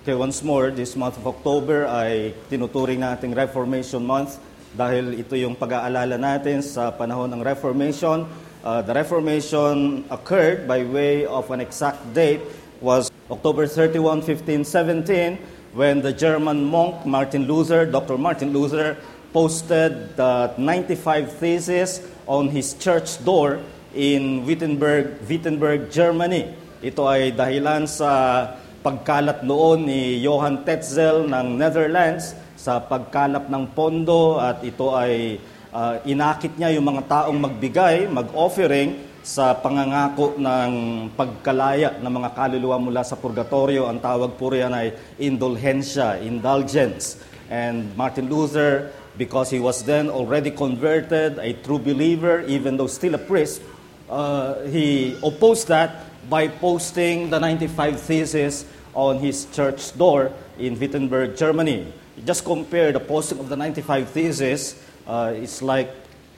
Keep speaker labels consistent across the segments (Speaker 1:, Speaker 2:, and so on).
Speaker 1: Okay, once more, this month of October ay tinuturing nating Reformation Month dahil ito yung pag-aalala natin sa panahon ng Reformation. The Reformation occurred by way of an exact date was October 31, 1517, when the German monk Dr. Martin Luther, posted the 95 Theses on his church door in Wittenberg, Germany. Ito ay dahilan sa pagkalat noon ni Johann Tetzel ng Netherlands sa pagkalap ng pondo, at ito ay inakit niya yung mga taong magbigay, mag-offering sa pangangako ng pagkalaya ng mga kaluluwa mula sa purgatorio. Ang tawag po riyan ay indulgence. And Martin Luther, because he was then already converted, a true believer, even though still a priest, he opposed that by posting the 95 Theses on his church door in Wittenberg, Germany. Just compare the posting of the 95 Theses. It's like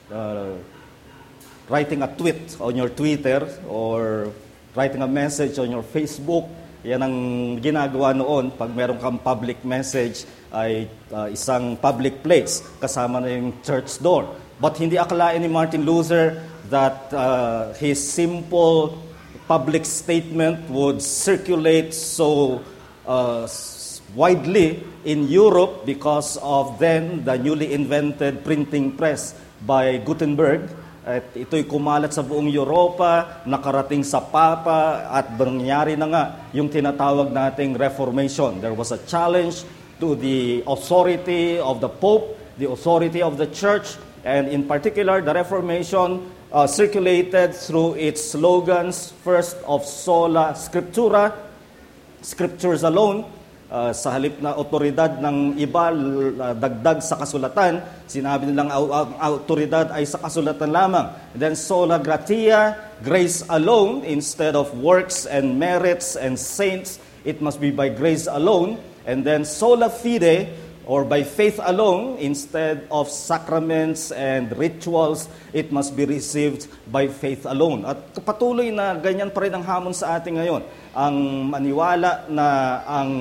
Speaker 1: writing a tweet on your Twitter or writing a message on your Facebook. Yan ang ginagawa noon pag meron kang public message ay isang public place kasama na yung church door. But hindi akalain ni Martin Luther that his simple public statement would circulate so widely in Europe because of then the newly invented printing press by Gutenberg. At ito'y kumalat sa buong Europa, nakarating sa Papa, at nangyari na nga yung tinatawag nating Reformation. There was a challenge to the authority of the Pope, the authority of the Church, and in particular, the Reformation circulated through its slogans, first of sola scriptura, scriptures alone. Sa halip na otoridad ng iba, dagdag sa kasulatan, sinabi nilang ang otoridad ay sa kasulatan lamang. And then sola gratia, grace alone, instead of works and merits and saints, it must be by grace alone. And then sola fide, or by faith alone, instead of sacraments and rituals, it must be received by faith alone. At patuloy na ganyan pa rin ang hamon sa atin ngayon. Ang maniwala na ang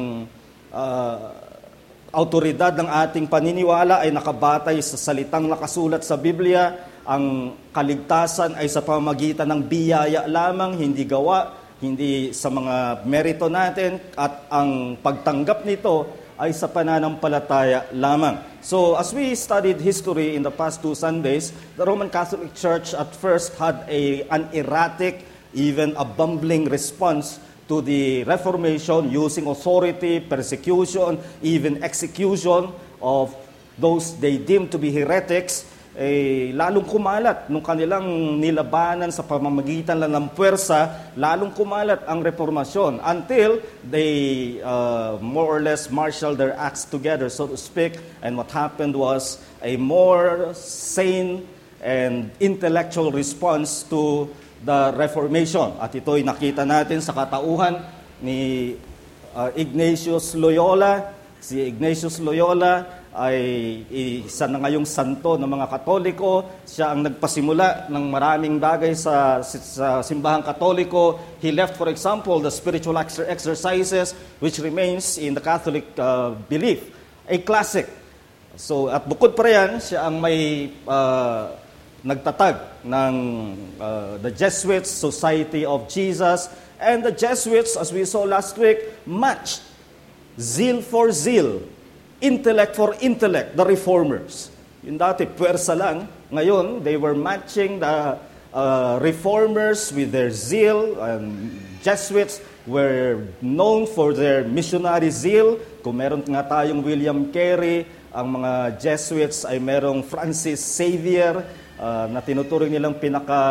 Speaker 1: autoridad ng ating paniniwala ay nakabatay sa salitang nakasulat sa Biblia. Ang kaligtasan ay sa pamamagitan ng biyaya lamang, hindi gawa, hindi sa mga merito natin, at ang pagtanggap nito ay sa pananampalataya lamang. So, as we studied history in the past 2 Sundays, the Roman Catholic Church at first had an erratic, even a bumbling response to the Reformation, using authority, persecution, even execution of those they deemed to be heretics. Lalong kumalat nung kanilang nilabanan sa pamamagitan lang ng puwersa, lalong kumalat ang reformasyon until they more or less marshaled their acts together, so to speak. And what happened was a more sane and intellectual response to the Reformation. At ito'y nakita natin sa katauhan ni Ignatius Loyola. Si Ignatius Loyola ay isa na ngayong santo ng mga Katoliko. Siya ang nagpasimula ng maraming bagay sa simbahang Katoliko. He left, for example, the spiritual exercises, which remains in the Catholic belief, a classic. So, at bukod pa riyan, siya ang may nagtatag ng the Jesuits, Society of Jesus. And the Jesuits, as we saw last week, matched zeal for zeal, intellect for intellect, the Reformers. Yung dati, puwersa lang. Ngayon, they were matching the Reformers with their zeal. Jesuits were known for their missionary zeal. Kung meron nga tayong William Carey, ang mga Jesuits ay merong Francis Xavier, na tinuturing nilang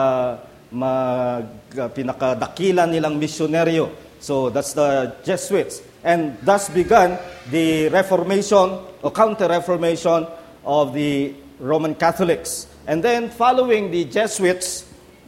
Speaker 1: pinakadakilan nilang misyonaryo. So that's the Jesuits. And thus began the Reformation or Counter-Reformation of the Roman Catholics. And then following the Jesuits,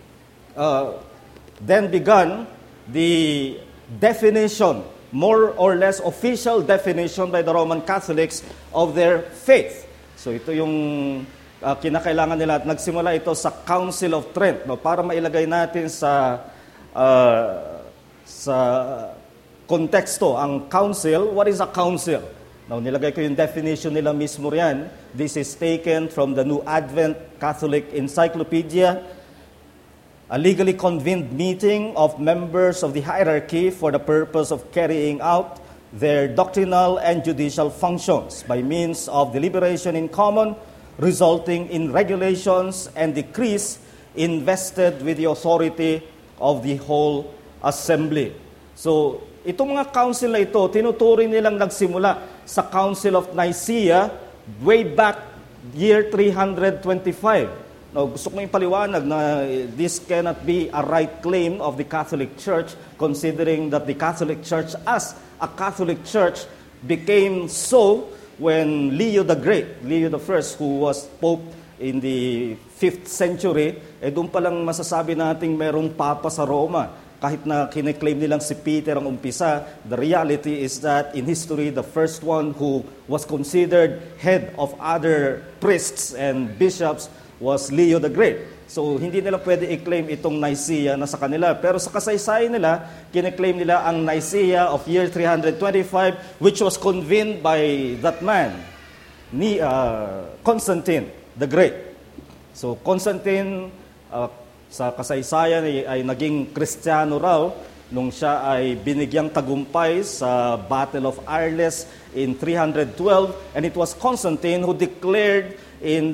Speaker 1: then began the definition, more or less official definition by the Roman Catholics of their faith. So ito yung kinakailangan nila, at nagsimula ito sa Council of Trent, no, para mailagay natin sa konteksto. Ang council, what is a council? Now, nilagay ko yung definition nila mismo riyan. This is taken from the New Advent Catholic Encyclopedia. A legally convened meeting of members of the hierarchy for the purpose of carrying out their doctrinal and judicial functions by means of deliberation in common, resulting in regulations and decrees invested with the authority of the whole assembly. So, itong mga council na ito, tinuturing nilang nagsimula sa Council of Nicaea way back year 325. Now, gusto kong ipaliwanag na this cannot be a right claim of the Catholic Church, considering that the Catholic Church as a Catholic Church became so when Leo the Great, Leo the First, who was Pope in the 5th century, doon palang masasabi nating merong Papa sa Roma. Kahit na kiniklaim nilang si Peter ang umpisa, the reality is that in history, the first one who was considered head of other priests and bishops was Leo the Great. So, hindi nila pwede i-claim itong Nicaea na sa kanila. Pero sa kasaysayan nila, kiniklaim nila ang Nicaea of year 325, which was convened by that man, Constantine the Great. So, Constantine, sa kasaysayan ay naging Kristiyano raw nung siya ay binigyang tagumpay sa Battle of Arles in 312, and it was Constantine who declared in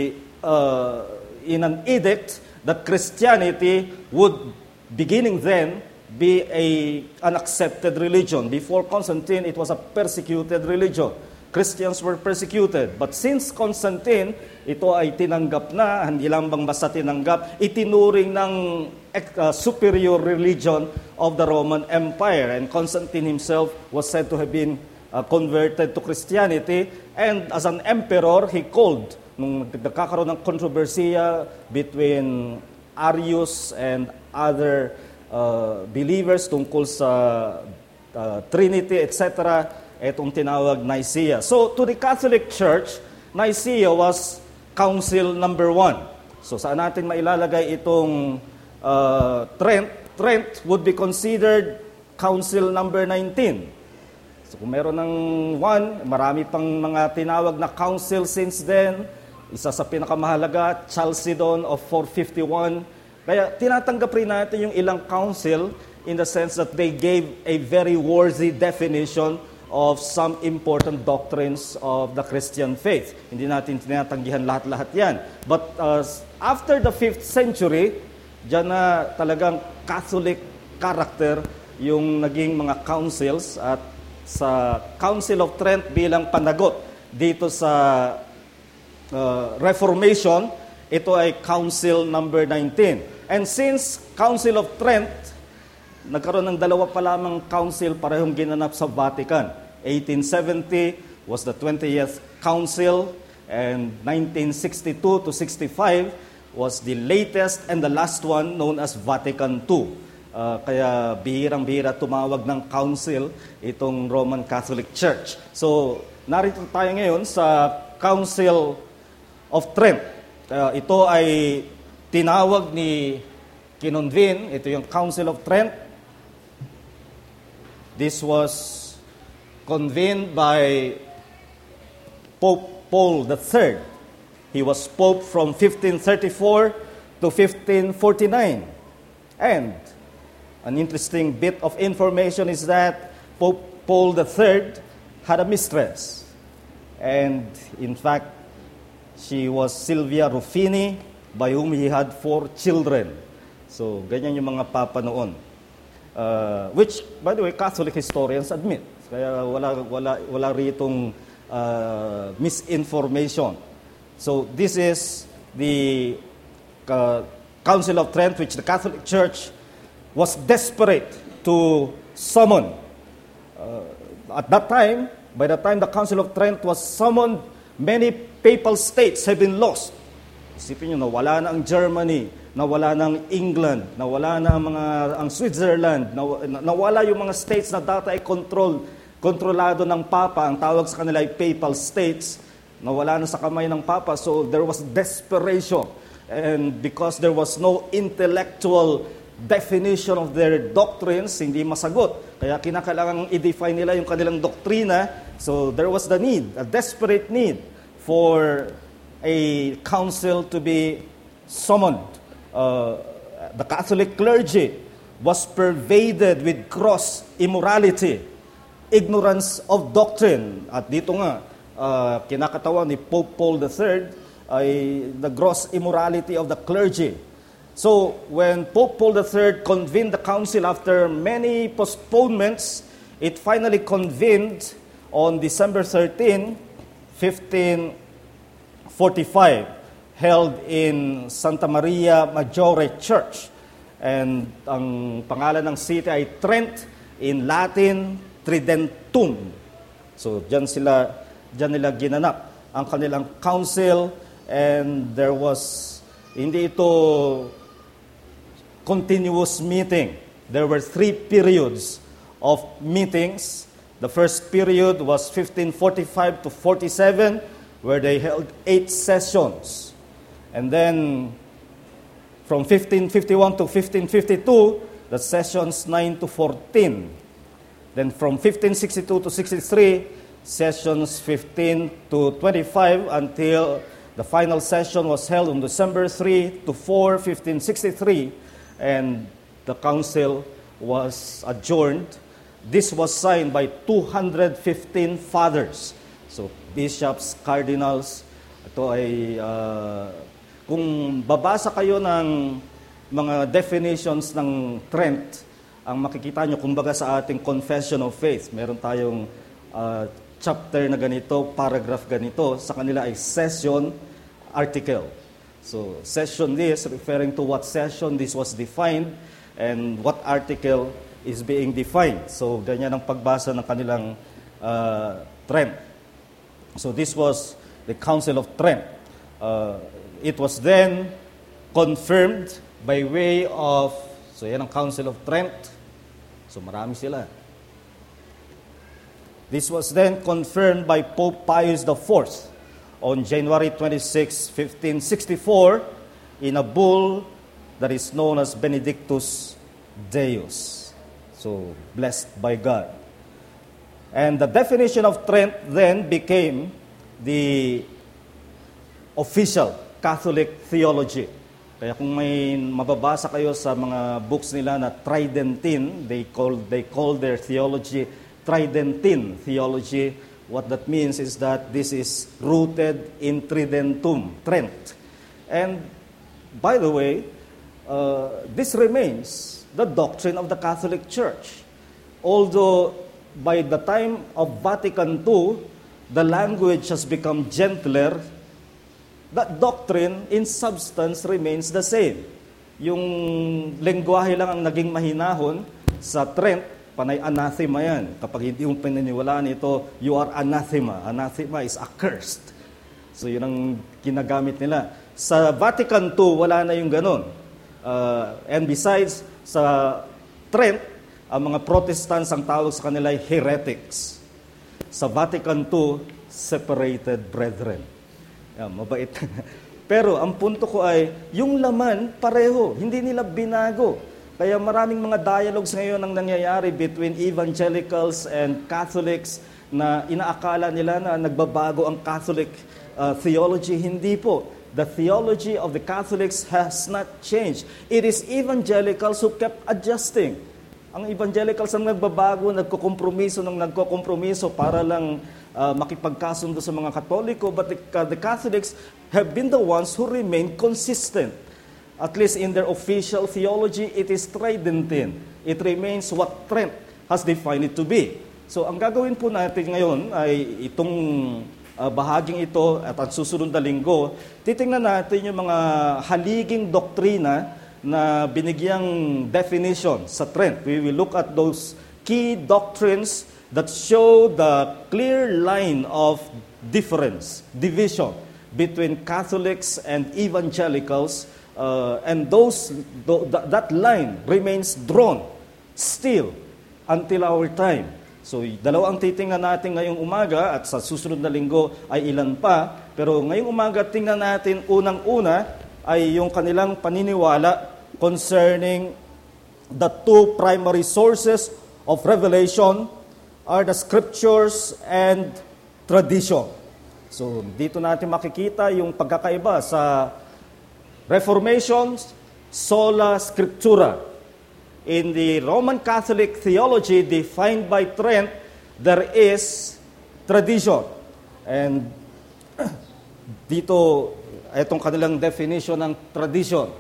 Speaker 1: an edict that Christianity would, beginning then, be an accepted religion. Before Constantine, it was a persecuted religion. Christians were persecuted. But since Constantine, ito ay tinanggap na, hindi lang bang basta tinanggap, itinuring ng superior religion of the Roman Empire. And Constantine himself was said to have been converted to Christianity. And as an emperor, he called, nung nagkakaroon ng kontrobersiya between Arius and other believers tungkol sa Trinity, etc., itong tinawag Nicaea. So, to the Catholic Church, Nicaea was Council number 1. So, saan natin mailalagay itong Trent? Trent would be considered Council number 19. So, kung meron ng 1, marami pang mga tinawag na council since then. Isa sa pinakamahalaga, Chalcedon of 451. Kaya tinatanggap rin natin yung ilang council in the sense that they gave a very worthy definition of some important doctrines of the Christian faith. Hindi natin tinatanggihan lahat-lahat yan. But after the 5th century, dyan na talagang Catholic character yung naging mga councils, at sa Council of Trent bilang panagot dito sa Reformation, ito ay Council number 19. And since Council of Trent, nagkaroon ng dalawa pa lamang council parehong ginanap sa Vatican. 1870 was the 20th Council, and 1962 to 65 was the latest and the last one known as Vatican II. Kaya bihirang-bihira tumawag ng council itong Roman Catholic Church. So, narito tayo ngayon sa Council of Trent. Ito ay tinawag ni kinonvene, ito yung Council of Trent. This was convened by Pope Paul III. He was Pope from 1534 to 1549. And an interesting bit of information is that Pope Paul III had a mistress. And in fact, she was Silvia Ruffini, by whom he had 4 children. So, ganyan yung mga papa noon. Which, by the way, Catholic historians admit. Kaya wala ritong misinformation. So, this is the Council of Trent, which the Catholic Church was desperate to summon. At that time, by the time the Council of Trent was summoned, many papal states have been lost. Isipin nyo, nawala na ang Germany, nawala na ang England, nawala na ang Switzerland, nawala yung mga states na dati ay kontrolado ng Papa. Ang tawag sa kanila ay papal states. Nawala na sa kamay ng Papa. So there was desperation. And because there was no intellectual definition of their doctrines, hindi masagot. Kaya kinakailangan i-define nila yung kanilang doktrina. So there was the need, a desperate need for a council to be summoned. The Catholic clergy was pervaded with gross immorality, ignorance of doctrine. At dito nga, kinakatawan ni Pope Paul III ay the gross immorality of the clergy. So, when Pope Paul III convened the council after many postponements, it finally convened on December 13, 1545, held in Santa Maria Maggiore Church. And ang pangalan ng city ay Trent, in Latin, Tridentum. So, dyan nila ginanap ang kanilang council, and there was, hindi ito continuous meeting. There were 3 periods of meetings. The first period was 1545 to 47, where they held 8 sessions. And then, from 1551 to 1552, the sessions 9 to 14. Then from 1562 to 63, sessions 15 to 25, until the final session was held on December 3 to 4, 1563, and the council was adjourned. This was signed by 215 fathers. So, bishops, cardinals. Ito ay, kung babasa kayo ng mga definitions ng Trent, ang makikita nyo, kumbaga sa ating Confession of Faith, meron tayong chapter na ganito, paragraph ganito, sa kanila ay session, article. So, session this, referring to what session this was defined, and what article is being defined. So, ganyan ang pagbasa ng kanilang Trent. So, this was the Council of Trent. It was then confirmed by way of, so yan ang Council of Trent. So, marami sila. This was then confirmed by Pope Pius IV on January 26, 1564, in a bull that is known as Benedictus Deus. So, blessed by God. And the definition of Trent then became the official Catholic theology. Kaya kung may mababasa kayo sa mga books nila na Tridentine, they call their theology Tridentine theology. What that means is that this is rooted in Tridentum, Trent. And by the way, this remains the doctrine of the Catholic Church. Although by the time of Vatican II, the language has become gentler, that doctrine in substance remains the same. Yung lengguwahe lang ang naging mahinahon sa Trent, panay anathema yan. Kapag hindi mo pinaniwalaan ito, you are anathema. Anathema is accursed. So yun ang ginagamit nila. Sa Vatican II, wala na yung ganon. And besides, sa Trent, ang mga Protestants ang tawag sa kanila ay heretics. Sa Vatican II, separated brethren. Yan, mabait. Pero ang punto ko ay, yung laman pareho, hindi nila binago. Kaya maraming mga dialogues ngayon ang nangyayari between evangelicals and Catholics na inaakala nila na nagbabago ang Catholic theology. Hindi po. The theology of the Catholics has not changed. It is evangelicals who kept adjusting. Ang evangelicals ang nagbabago, nagkokompromiso para lang makipagkasundo sa mga Katoliko, but the Catholics have been the ones who remain consistent. At least in their official theology, it is Tridentine. It remains what Trent has defined it to be. So, ang gagawin po natin ngayon ay itong bahaging ito at ang susunod na linggo, titingnan natin yung mga haliging doktrina na binigyang definition sa Trent. We will look at those key doctrines that show the clear line of division between Catholics and evangelicals. And that line remains drawn still until our time. So, dalawang titingnan natin ngayong umaga at sa susunod na linggo ay ilan pa. Pero ngayong umaga tingnan natin unang-una ay yung kanilang paniniwala concerning the two primary sources of revelation are the scriptures and tradition. So, dito natin makikita yung pagkakaiba sa Reformation, sola scriptura. In the Roman Catholic theology defined by Trent, there is tradition. And dito, itong kanilang definition ng tradition.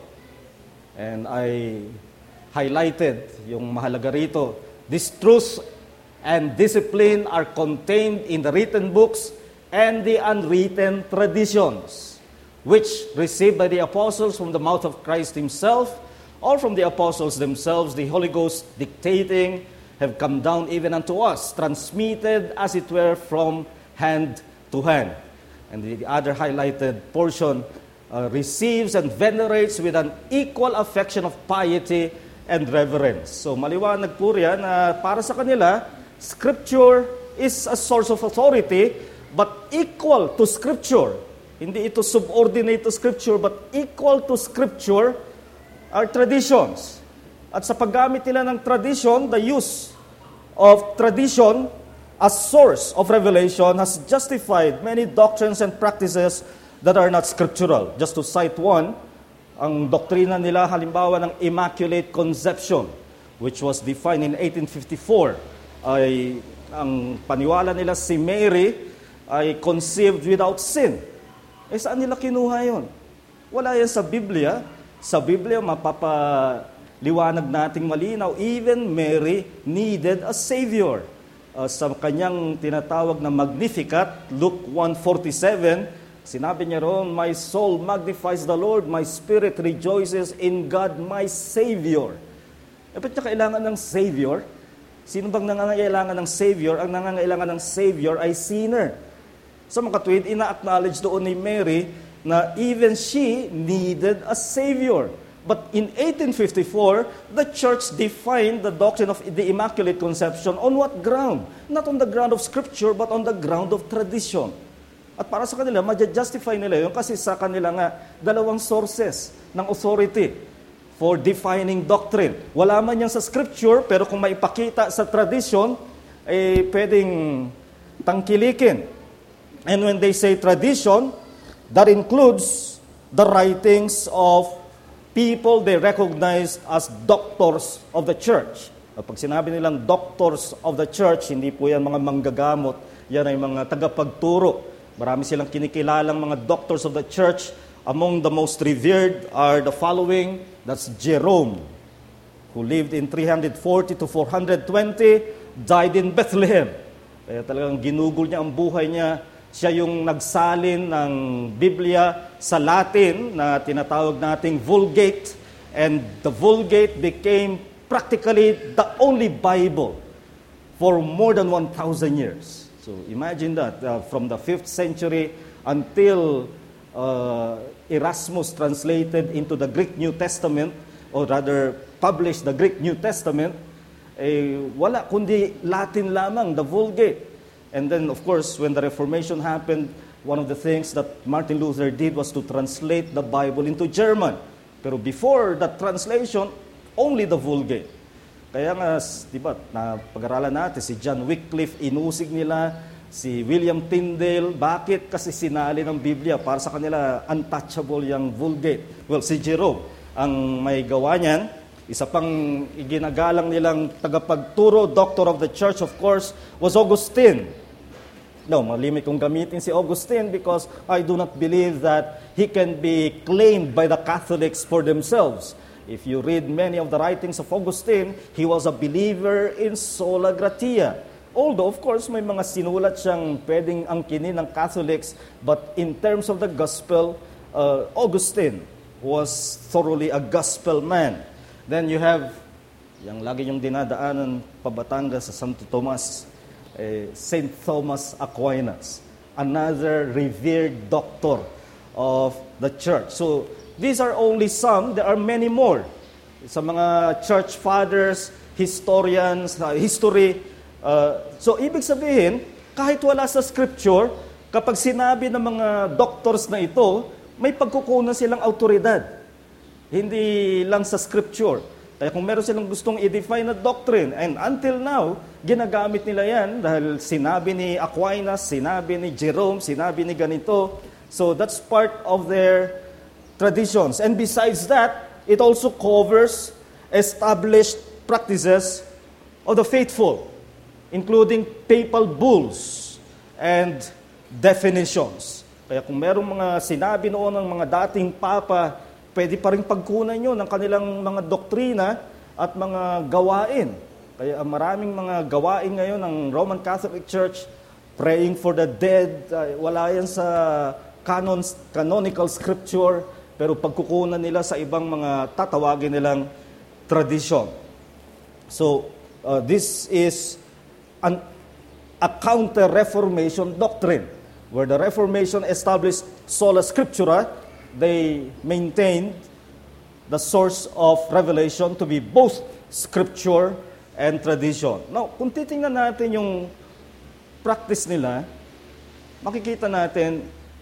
Speaker 1: And I highlighted yung mahalaga rito. These truths and discipline are contained in the written books and the unwritten traditions, which received by the apostles from the mouth of Christ himself, or from the apostles themselves, the Holy Ghost dictating, have come down even unto us, transmitted as it were from hand to hand. And the other highlighted portion receives and venerates with an equal affection of piety and reverence. So maliwanag po riyan na para sa kanila, Scripture is a source of authority, but equal to Scripture. Hindi ito subordinate to Scripture, but equal to Scripture are traditions. At sa paggamit nila ng tradition, the use of tradition as source of revelation has justified many doctrines and practices that are not scriptural. Just to cite one, ang doktrina nila halimbawa ng Immaculate Conception, which was defined in 1854, ay ang paniwala nila si Mary ay conceived without sin. Saan nila kinuha yun? Wala yan sa Biblia. Sa Biblia, mapapaliwanag nating malinaw, even Mary needed a Savior. Sa kanyang tinatawag na Magnificat, Luke 1:47, sinabi niya roon, "My soul magnifies the Lord, my spirit rejoices in God, my Savior." Ba't niya kailangan ng Savior? Sino bang nangangailangan ng Savior? Ang nangangailangan ng Savior ay sinner. Sa mga katuwid, ina-acknowledge doon ni Mary na even she needed a Savior. But in 1854, the church defined the doctrine of the Immaculate Conception on what ground? Not on the ground of Scripture, but on the ground of tradition. At para sa kanila, ma-justify nila yun kasi sa kanila nga, dalawang sources ng authority for defining doctrine. Wala man yan sa Scripture, pero kung maipakita sa tradition, pwedeng tangkilikin. And when they say tradition, that includes the writings of people they recognize as doctors of the church. At pag sinabi nilang doctors of the church, hindi po yan mga manggagamot, yan ay mga tagapagturo. Marami silang kinikilalang mga doctors of the church. Among the most revered are the following. That's Jerome, who lived in 340 to 420, died in Bethlehem. Kaya talagang ginugol niya ang buhay niya. Siya yung nagsalin ng Biblia sa Latin na tinatawag nating Vulgate, and the Vulgate became practically the only Bible for more than 1,000 years. So imagine that, from the 5th century until Erasmus translated into the Greek New Testament, or rather published the Greek New Testament, wala kundi Latin lamang, the Vulgate. And then, of course, when the Reformation happened, one of the things that Martin Luther did was to translate the Bible into German. Pero before that translation, only the Vulgate. Kaya nga, di ba, pag-aralan natin, si John Wycliffe, inusig nila, si William Tyndale, bakit? Kasi sinali ng Biblia, para sa kanila, untouchable yung Vulgate. Well, si Jerome, ang may gawa niyan. Isa pang iginagalang nilang tagapagturo, doctor of the church, of course, was Augustine. No, malimit kong gamitin si Augustine because I do not believe that he can be claimed by the Catholics for themselves. If you read many of the writings of Augustine, he was a believer in sola gratia. Although, of course, may mga sinulat siyang pwedeng angkinin ng Catholics, but in terms of the gospel, Augustine was thoroughly a gospel man. Then you have, yung lagi yung dinadaanan pa Batangas sa Santo Tomas, St. Thomas Aquinas, another revered doctor of the church. So, these are only some. There are many more. Sa mga church fathers, historians, history. So, ibig sabihin, kahit wala sa scripture, kapag sinabi ng mga doctors na ito, may pagkukunan silang autoridad. Hindi lang sa scripture. Kaya kung meron silang gustong i-define na doctrine, and until now, ginagamit nila yan dahil sinabi ni Aquinas, sinabi ni Jerome, sinabi ni ganito. So that's part of their traditions. And besides that, it also covers established practices of the faithful, including papal bulls and definitions. Kaya kung merong mga sinabi noon ng mga dating papa, pwede pa rin pagkunan nyo ng kanilang mga doktrina at mga gawain. Kaya maraming mga gawain ngayon ng Roman Catholic Church, praying for the dead, wala yan sa canonical scripture, pero pagkukunan nila sa ibang mga tatawagin nilang tradition. So, this is a counter-reformation doctrine, where the Reformation established sola scriptura. They maintained the source of revelation to be both scripture and tradition. Now, kung titingnan natin yung practice nila, makikita natin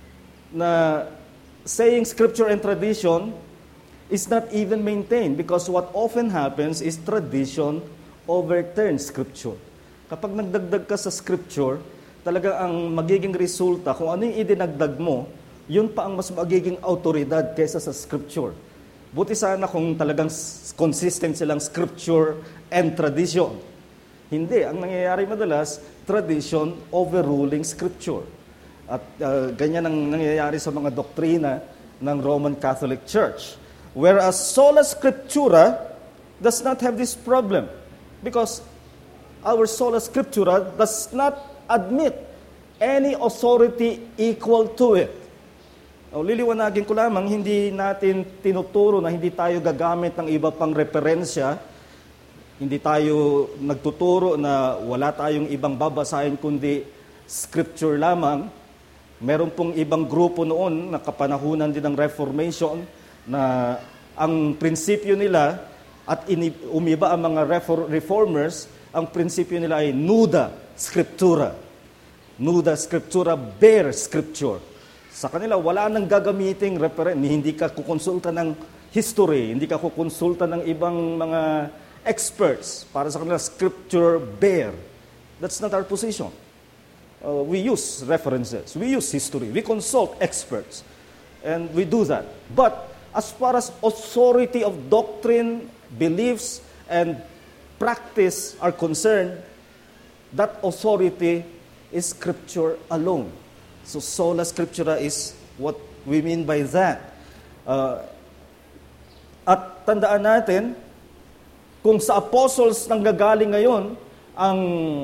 Speaker 1: na saying scripture and tradition is not even maintained, because what often happens is tradition overturns scripture. Kapag nagdagdag ka sa scripture, talaga ang magiging resulta, kung ano yung idinagdag mo, yun pa ang mas magiging autoridad kaysa sa scripture. Buti sana kung talagang consistent silang scripture and tradition. Hindi. Ang nangyayari madalas, tradition overruling scripture. At ganyan ang nangyayari sa mga doktrina ng Roman Catholic Church. Whereas sola scriptura does not have this problem, because our sola scriptura does not admit any authority equal to it. Liliwanagin ko lamang, hindi natin tinuturo na hindi tayo gagamit ng iba pang referensya. Hindi tayo nagtuturo na wala tayong ibang babasahin kundi scripture lamang. Meron pong ibang grupo noon na kapanahunan din ng Reformation na ang prinsipyo nila at umiba ang mga reformers, ang prinsipyo nila ay nuda scriptura. Nuda scriptura, bare scripture. Sa kanila, wala nang gagamiting hindi ka kukonsulta ng history, hindi ka kukonsulta ng ibang mga experts. Para sa kanila, scripture bare. That's not our position. We use references, we use history, we consult experts, and we do that. But as far as authority of doctrine, beliefs, and practice are concerned, that authority is scripture alone. So sola scriptura is what we mean by that. At tandaan natin, kung sa apostles nanggagaling ngayon ang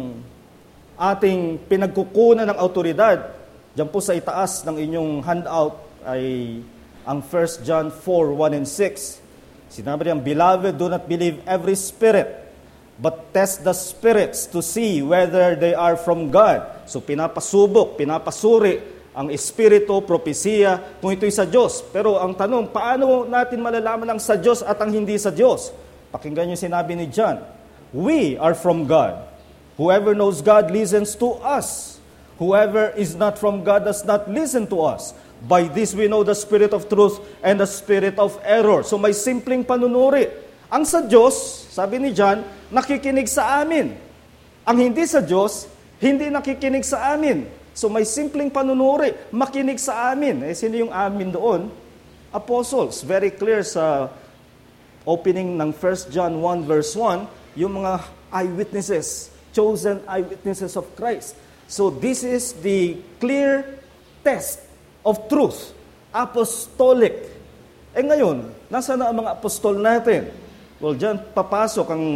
Speaker 1: ating pinagkukunan ng autoridad, diyan po sa itaas ng inyong handout ay ang 1 John 4:1 and 6. Sinabi niya, "Beloved, do not believe every spirit, but test the spirits to see whether they are from God." So pinapasubok, pinapasuri ang espiritu, propesiya, kung ito'y sa Diyos. Pero ang tanong, paano natin malalaman ang sa Diyos at ang hindi sa Diyos? Pakinggan yung sinabi ni John. We are from God. Whoever knows God listens to us. Whoever is not from God does not listen to us. By this we know the spirit of truth and the spirit of error. So may simpleng panunuri. Ang sa Diyos, sabi ni John, nakikinig sa amin. Ang hindi sa Diyos, hindi nakikinig sa amin. So may simpleng panunuri, makinig sa amin. Sino yung amin doon? Apostles. Very clear sa opening ng 1 John 1 verse 1, yung mga eyewitnesses, chosen eyewitnesses of Christ. So this is the clear test of truth. Apostolic. Ngayon, nasaan na ang mga apostol natin? Well, dyan papasok ang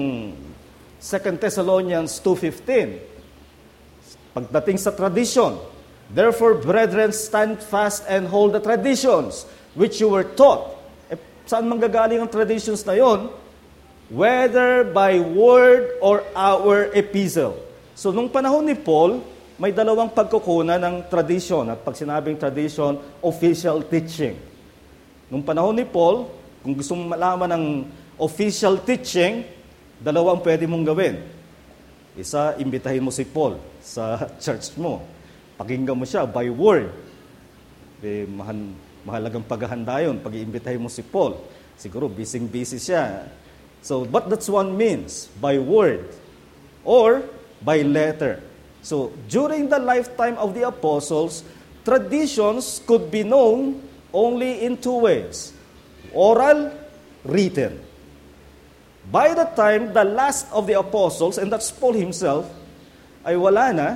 Speaker 1: 2 Thessalonians 2:15. Pagdating sa tradition, "Therefore, brethren, stand fast and hold the traditions which you were taught." Saan manggagaling ang traditions na yon? Whether by word or our epistle. So, nung panahon ni Paul, may dalawang pagkukunan ng tradition. At pag sinabing tradition, official teaching. Nung panahon ni Paul, kung gusto mong malaman ng official teaching, dalawang pwede mong gawin. Isa, imbitahin mo si Paul sa church mo. Pakinggan mo siya by word. Mahalagang paghahanda yun. Pag-iimbitahin mo si Paul, siguro busy-busy siya. So, but that's one means, by word or by letter. So, during the lifetime of the apostles, traditions could be known only in two ways: oral, written. By the time the last of the apostles, and that's Paul himself, ay wala na.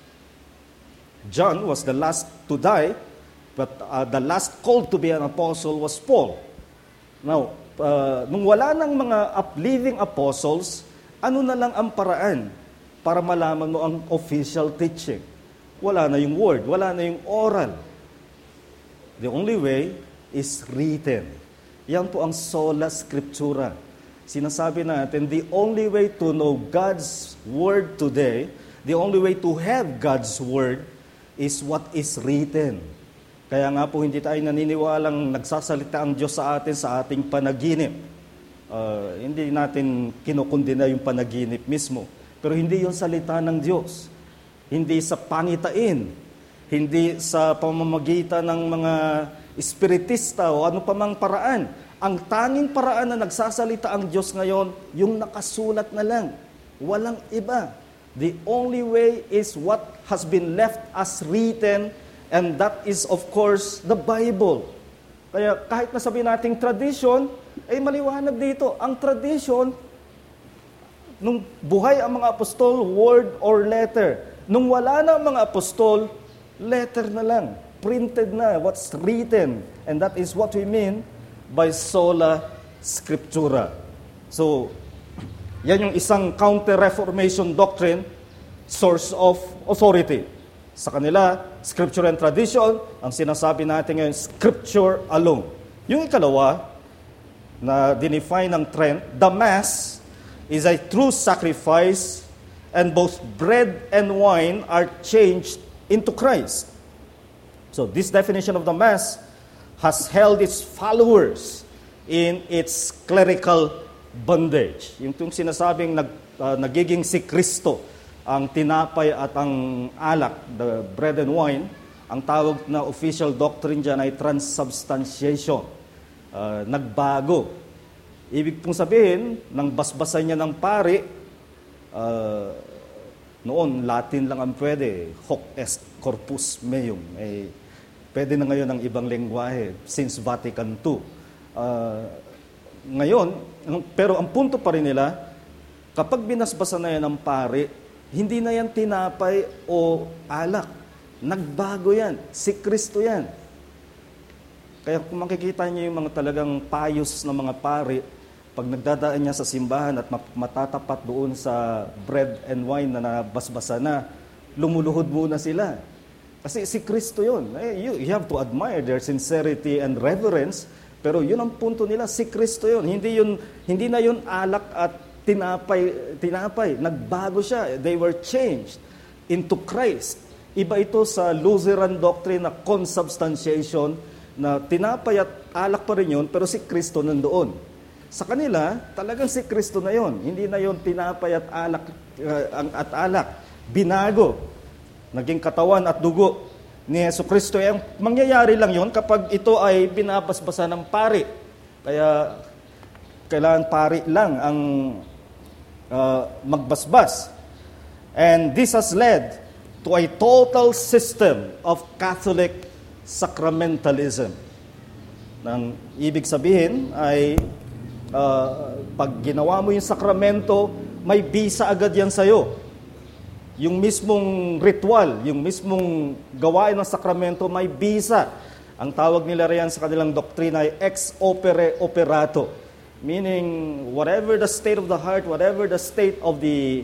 Speaker 1: John was the last to die, but the last called to be an apostle was Paul. Now, nung wala ng mga living apostles, ano na lang ang paraan para malaman mo ang official teaching? Wala na yung word, wala na yung oral. The only way is written. Yan po ang sola scriptura. Sinasabi natin, the only way to know God's word today, the only way to have God's word is what is written. Kaya nga po hindi tayo naniniwalang nagsasalita ang Diyos sa atin sa ating panaginip. Hindi natin kinukundina yung panaginip mismo. Pero hindi yung salita ng Diyos. Hindi sa pangitain. Hindi sa pamamagitan ng mga espiritista o ano pa mang paraan. Ang tanging paraan na nagsasalita ang Diyos ngayon, yung nakasulat na lang. Walang iba. The only way is what has been left as written, and that is, of course, the Bible. Kaya kahit nasabihin nating tradition, ay maliwanag dito. Ang tradition, nung buhay ang mga apostol, word or letter. Nung wala na ang mga apostol, letter na lang. Printed na, what's written. And that is what we mean by sola scriptura. So, yan yung isang counter-reformation doctrine, source of authority. Sa kanila, scripture and tradition, ang sinasabi natin ngayon, scripture alone. Yung ikalawa, na dinefine ng Trent, the Mass is a true sacrifice and both bread and wine are changed into Christ. So this definition of the Mass has held its followers in its clerical bondage. Yung sinasabing nagiging si Kristo, ang tinapay at ang alak, the bread and wine, ang tawag na official doctrine dyan ay transubstantiation. Nagbago. Ibig pong sabihin, nang basbasan niya ng pari, noon, Latin lang ang pwede, hoc est corpus meum. Pwede na ngayon ang ibang lengguwahe, since Vatican II. Ngayon, pero ang punto pa rin nila, kapag binasbasan na yan ng pari, hindi na yan tinapay o alak. Nagbago yan. Si Kristo yan. Kaya kung makikita niyo yung mga talagang pious na mga pari, pag nagdadaan niya sa simbahan at matatapat doon sa bread and wine na nabasbasa na, lumuluhod muna sila. Kasi si Kristo yun. You have to admire their sincerity and reverence, pero yun ang punto nila, si Kristo yun. Hindi na yun alak at tinapay. Nagbago siya. They were changed into Christ. Iba ito sa Lutheran doctrine na consubstantiation, na tinapay at alak pa rin yun, pero si Kristo nandoon. Sa kanila, talagang si Kristo na yun. Hindi na yun tinapay at alak. Binago. Naging katawan at dugo ni Yesu Kristo. Ang mangyayari lang yun kapag ito ay binabasbasa ng pari. Kaya kailangan pari lang ang magbasbas. And this has led to a total system of Catholic sacramentalism. Nang ibig sabihin ay pag ginawa mo yung sakramento, may bisa agad yan sa'yo. Yung mismong ritual, yung mismong gawain ng sakramento, may bisa. Ang tawag nila riyan sa kanilang doktrina ay ex opere operato. Meaning, whatever the state of the heart, whatever the state of the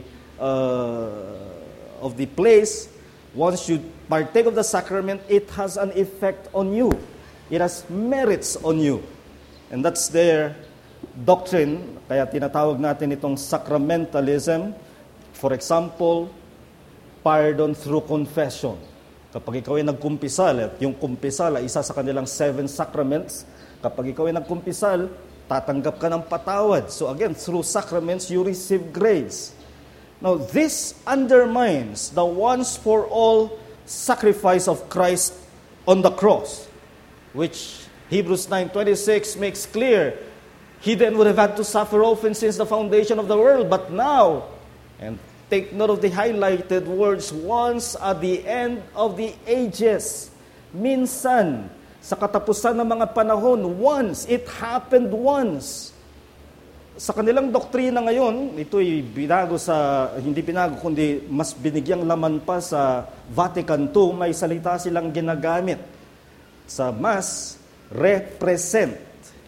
Speaker 1: place, once you partake of the sacrament, it has an effect on you. It has merits on you. And that's their doctrine. Kaya tinatawag natin itong sacramentalism. For example, pardon through confession. Kapag ikaw ay nagkumpisal, at yung kumpisal ay isa sa kanilang 7 sacraments, kapag ikaw ay nagkumpisal, tatanggap ka ng patawad. So again, through sacraments, you receive grace. Now, this undermines the once-for-all sacrifice of Christ on the cross, which Hebrews 9:26 makes clear, He then would have had to suffer often since the foundation of the world. But now, and take note of the highlighted words, once at the end of the ages. Minsan, sa katapusan ng mga panahon, once, it happened once. Sa kanilang doktrina ngayon, ito'y binago hindi binago, kundi mas binigyang laman pa sa Vatican II, may salita silang ginagamit. Sa Mass, represent.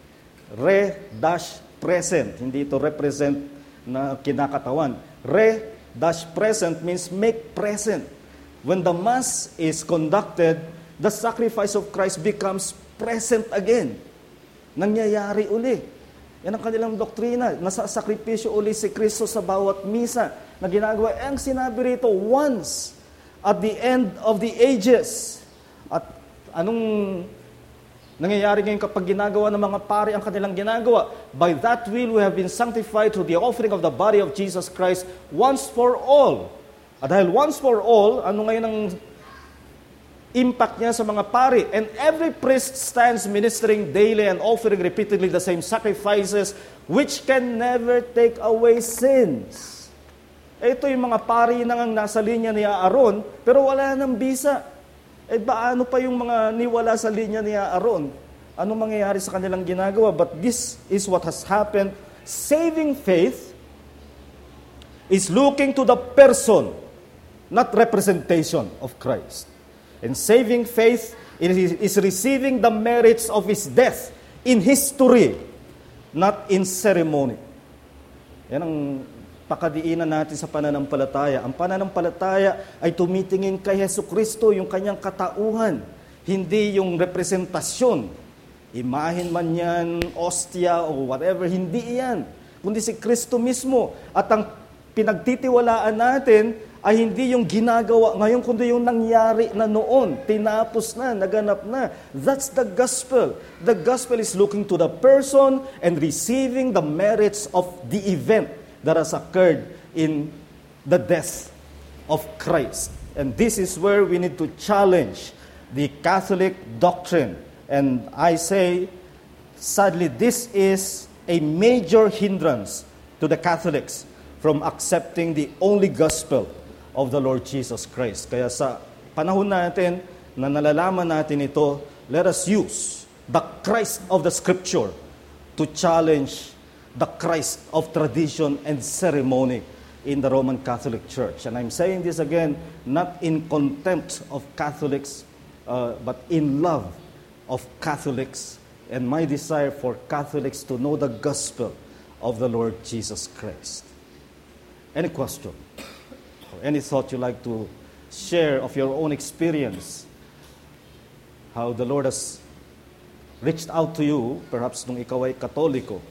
Speaker 1: Re-present. Hindi ito represent na kinakatawan. Re-present means make present. When the Mass is conducted, the sacrifice of Christ becomes present again. Nangyayari uli. Yan ang kanilang doktrina. Nasasakripisyo uli si Kristo sa bawat misa na ginagawa. Ang sinabi rito, once, at the end of the ages. At anong nangyayari ngayon kapag ginagawa ng mga pari ang kanilang ginagawa? By that will we have been sanctified through the offering of the body of Jesus Christ once for all. At dahil once for all, ano ngayon ang impact niya sa mga pari? And every priest stands ministering daily and offering repeatedly the same sacrifices which can never take away sins. Ito yung mga pari na ang nasa linya ni Aaron, pero wala nang bisa. Paano pa yung mga niwala sa linya ni Aaron? Ano mangyayari sa kanilang ginagawa? But this is what has happened. Saving faith is looking to the person, not representation of Christ. And saving faith is receiving the merits of His death in history, not in ceremony. Yan ang pakadiinan natin sa pananampalataya. Ang pananampalataya ay tumitingin kay Jesucristo, yung kanyang katauhan, hindi yung representasyon. Imahin man yan, ostia, o whatever, hindi yan. Kundi si Kristo mismo. At ang pinagtitiwalaan natin ay hindi yung ginagawa ngayon, kundi yung nangyari na noon. Tinapos na, naganap na. That's the gospel. The gospel is looking to the person and receiving the merits of the event that has occurred in the death of Christ. And this is where we need to challenge the Catholic doctrine. And I say, sadly, this is a major hindrance to the Catholics from accepting the only gospel of the Lord Jesus Christ. Kaya sa panahon natin na nalalaman natin ito, let us use the Christ of the Scripture to challenge the Christ of tradition and ceremony in the Roman Catholic Church. And I'm saying this again, not in contempt of Catholics, but in love of Catholics and my desire for Catholics to know the gospel of the Lord Jesus Christ. Any question? Any thought you like to share of your own experience? How the Lord has reached out to you, perhaps nung ikaw ay Katoliko.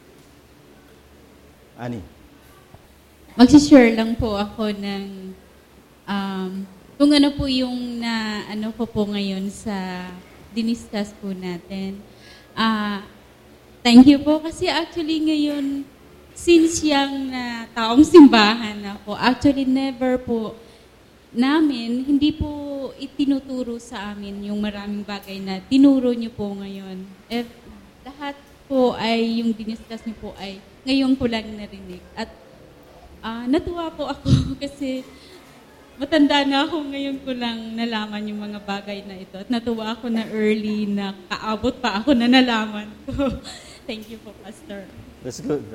Speaker 1: Ani?
Speaker 2: Mag-share lang po ako ng kung ano po yung ano ko po ngayon sa diniscuss po natin. Thank you po kasi actually ngayon, since young na taong simbahan ako, actually never po namin, hindi po itinuturo sa amin yung maraming bagay na tinuro niyo po ngayon. Lahat po ay, yung diniscuss niyo po ay ngayon ko lang narinig. At natuwa po ako kasi matanda na ako, ngayon ko lang nalaman yung mga bagay na ito. At natuwa ako na early na kaabot pa ako na nalaman ko. Thank you po, Pastor.
Speaker 1: That's good.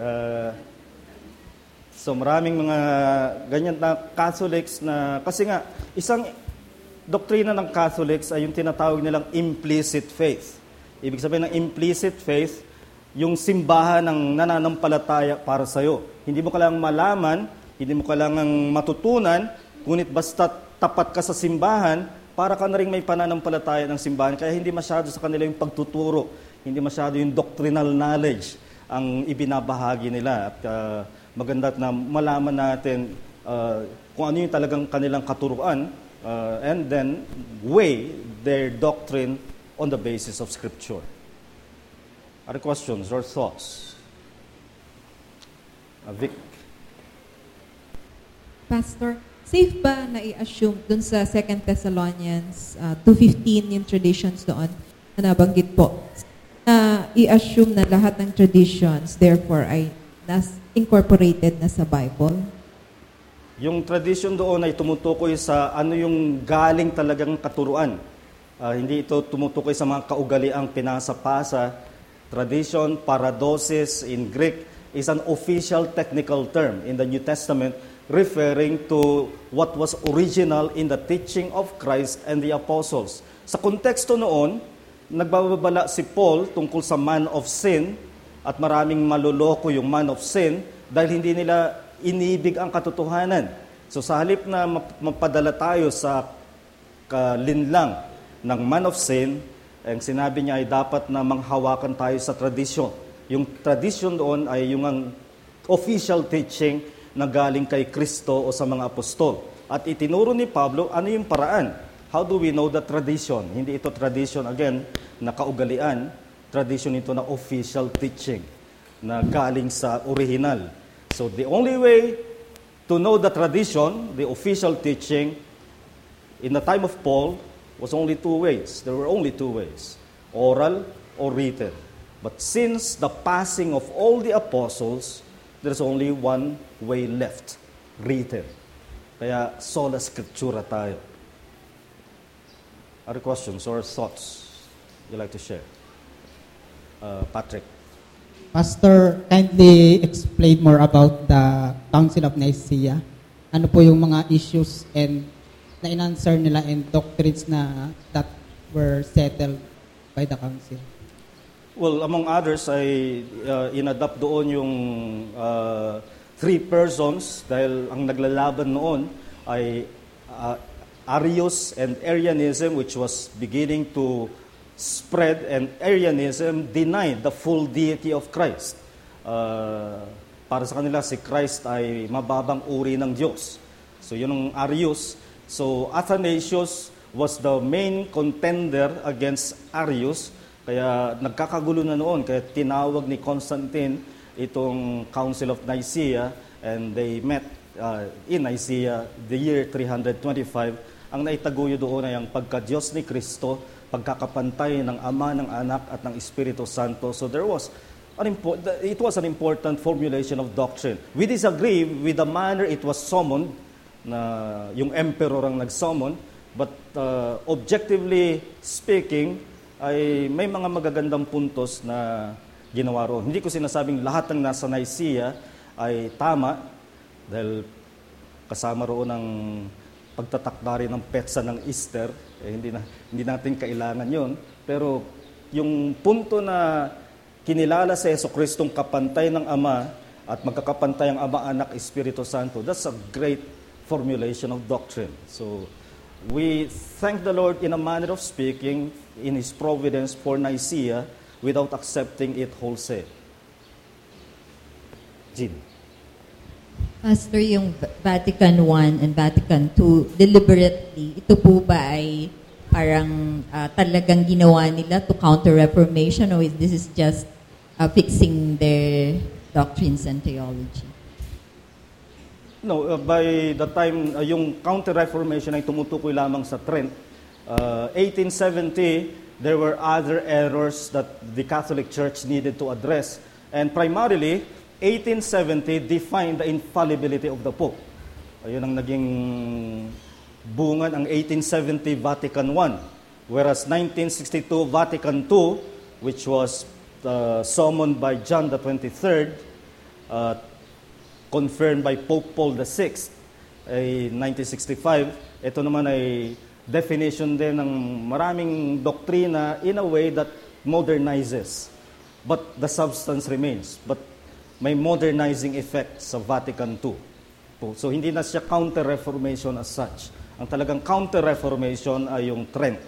Speaker 1: So maraming mga ganyan na Catholics na, kasi nga, isang doktrina ng Catholics ay yung tinatawag nilang implicit faith. Ibig sabihin ng implicit faith, yung simbahan ng nananampalataya para sa'yo. Hindi mo kailangang malaman, hindi mo kailangang matutunan, ngunit basta tapat ka sa simbahan, para ka na rin may pananampalataya ng simbahan. Kaya hindi masyado sa kanila yung pagtuturo, hindi masyado yung doctrinal knowledge ang ibinabahagi nila. At maganda na malaman natin kung ano yung talagang kanilang katuruan and then weigh their doctrine on the basis of Scripture. Other questions or thoughts? Vic?
Speaker 3: Pastor, safe ba na i-assume dun sa 2 Thessalonians 2:15 yung traditions doon na nabanggit po, na i-assume na lahat ng traditions therefore ay incorporated na sa Bible?
Speaker 1: Yung tradition doon ay tumutukoy sa ano yung galing talagang katuruan. Hindi ito tumutukoy sa mga kaugaliang pinasa-pasa. Tradition, paradosis in Greek, is an official technical term in the New Testament referring to what was original in the teaching of Christ and the apostles. Sa konteksto noon, nagbabala si Paul tungkol sa man of sin at maraming maluloko yung man of sin dahil hindi nila inibig ang katotohanan. So sa halip na mapadala tayo sa kalinlang ng man of sin, ang sinabi niya ay dapat na manghawakan tayo sa tradisyon. Yung tradisyon doon ay yung ang official teaching na galing kay Kristo o sa mga apostol. At itinuro ni Pablo ano yung paraan. How do we know the tradition? Hindi ito tradition, again, na kaugalian. Tradition ito na official teaching na galing sa original. So the only way to know the tradition, the official teaching, in the time of Paul, was only two ways. There were only two ways, oral or written. But since the passing of all the apostles, there's only one way left, written. Kaya sola scriptura tayo. Other questions or thoughts you'd like to share? Patrick.
Speaker 4: Pastor, kindly explain more about the Council of Nicaea. Ano po yung mga issues and na in-answer nila and doctrines na that were settled by the council?
Speaker 1: Well, among others, ay inadapt doon yung three persons dahil ang naglalaban noon ay Arius and Arianism, which was beginning to spread, and Arianism denied the full deity of Christ. Para sa kanila, si Christ ay mababang uri ng Diyos. So yun ang Arius. So Athanasius was the main contender against Arius, kaya nagkakagulo na noon, kaya tinawag ni Constantine itong Council of Nicaea, and they met in Nicaea the year 325. Ang naitaguyo doon ay ang pagka-Diyos ni Kristo, pagkakapantay ng Ama, ng Anak at ng Espiritu Santo. So it was an important formulation of doctrine. We disagree with the manner it was summoned, na yung emperor ang nag-summon, but objectively speaking, ay may mga magagandang puntos na ginawa roon. Hindi ko sinasabing lahat ng nasa Nicaea ay tama, dahil kasama roon ang pagtatakda rin ng petsa ng Easter, hindi natin kailangan yon. Pero yung punto na kinilala si Jesucristong kapantay ng Ama at magkakapantay ang Ama, Anak, Espiritu Santo, that's a great formulation of doctrine. So we thank the Lord in a manner of speaking in His providence for Nicaea without accepting it wholesale. Jean.
Speaker 5: Pastor, yung Vatican I and Vatican II, deliberately, ito po ba ay parang talagang ginawa nila to counter Reformation, or this is just fixing their doctrines and theology?
Speaker 1: No, by the time, yung counter-reformation ay tumutukoy lamang sa Trent. 1870, there were other errors that the Catholic Church needed to address. And primarily, 1870 defined the infallibility of the Pope. Ayun ang naging bungan ang 1870 Vatican I. Whereas 1962 Vatican II, which was summoned by John the 23rd, confirmed by Pope Paul VI ay 1965. Ito naman ay definition din ng maraming doktrina in a way that modernizes. But the substance remains. But may modernizing effect sa Vatican II. So hindi na siya counter-reformation as such. Ang talagang counter-reformation ay yung Trent.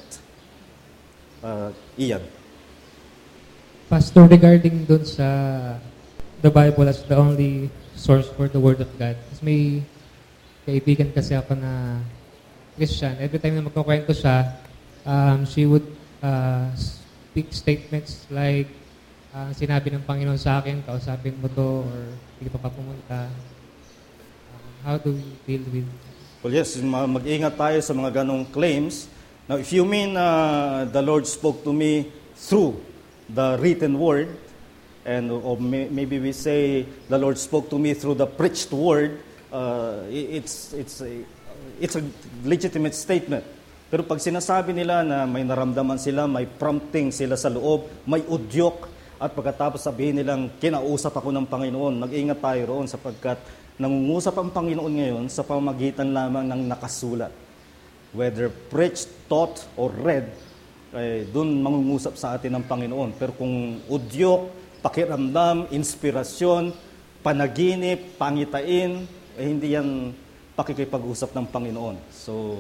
Speaker 1: Ian.
Speaker 6: Pastor, regarding dun sa the Bible as the only source for the Word of God. Kasi may kaibigan kasi ako na Christian. Every time na magkukwento siya, she would speak statements like, sinabi ng Panginoon sa akin, kausapin mo to, or hindi pa pumunta. How do we deal with
Speaker 1: Well, yes, mag-ingat tayo sa mga ganong claims. Now, if you mean the Lord spoke to me through the written word, and or maybe we say the Lord spoke to me through the preached word, it's a legitimate statement. Pero pag sinasabi nila na may naramdaman sila, may prompting sila sa loob, may udyok, at pagkatapos sabihin nilang kinausap ako ng Panginoon, mag-ingat tayo roon sapagkat nangungusap ang Panginoon ngayon sa pamamagitan lamang ng nakasulat. Whether preached, taught, or read, doon mangungusap sa atin ng Panginoon. Pero kung udyok, pakiramdam, inspirasyon, panaginip, pangitain, hindi yan pakikipag-usap ng Panginoon. So,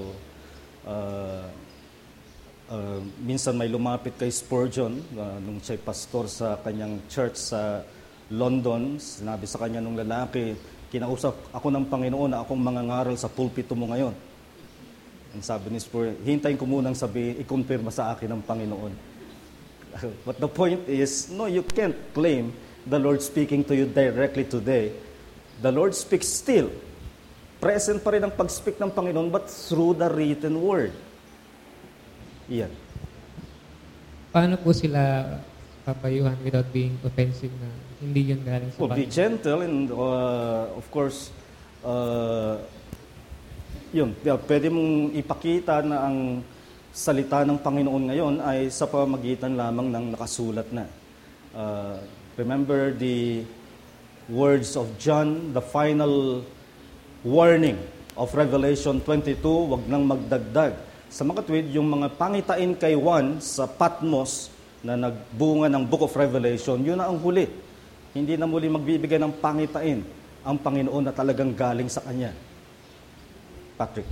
Speaker 1: minsan may lumapit kay Spurgeon, nung siya'y pastor sa kanyang church sa London. Sinabi sa kanya nung lalaki, kinausap ako ng Panginoon na akong mangangaral sa pulpito mo ngayon. Ang sabi ni Spurgeon, hintayin ko munang sabihin, i-confirma sa akin ng Panginoon. But the point is, no, you can't claim the Lord speaking to you directly today. The Lord speaks still. Present pa rin ang pag-speak ng Panginoon, but through the written word. Iyan.
Speaker 6: Paano po sila papayuhan without being offensive na hindi yun galing sa
Speaker 1: Well, be gentle and of course, yun, pwede mong ipakita na ang salita ng Panginoon ngayon ay sa pamamagitan lamang ng nakasulat na. Remember the words of John, the final warning of Revelation 22, wag nang magdagdag. Sa makatwid, yung mga pangitain kay Juan sa Patmos na nagbunga ng Book of Revelation, yun na ang huli. Hindi na muli magbibigay ng pangitain ang Panginoon na talagang galing sa Kanya. Patrick.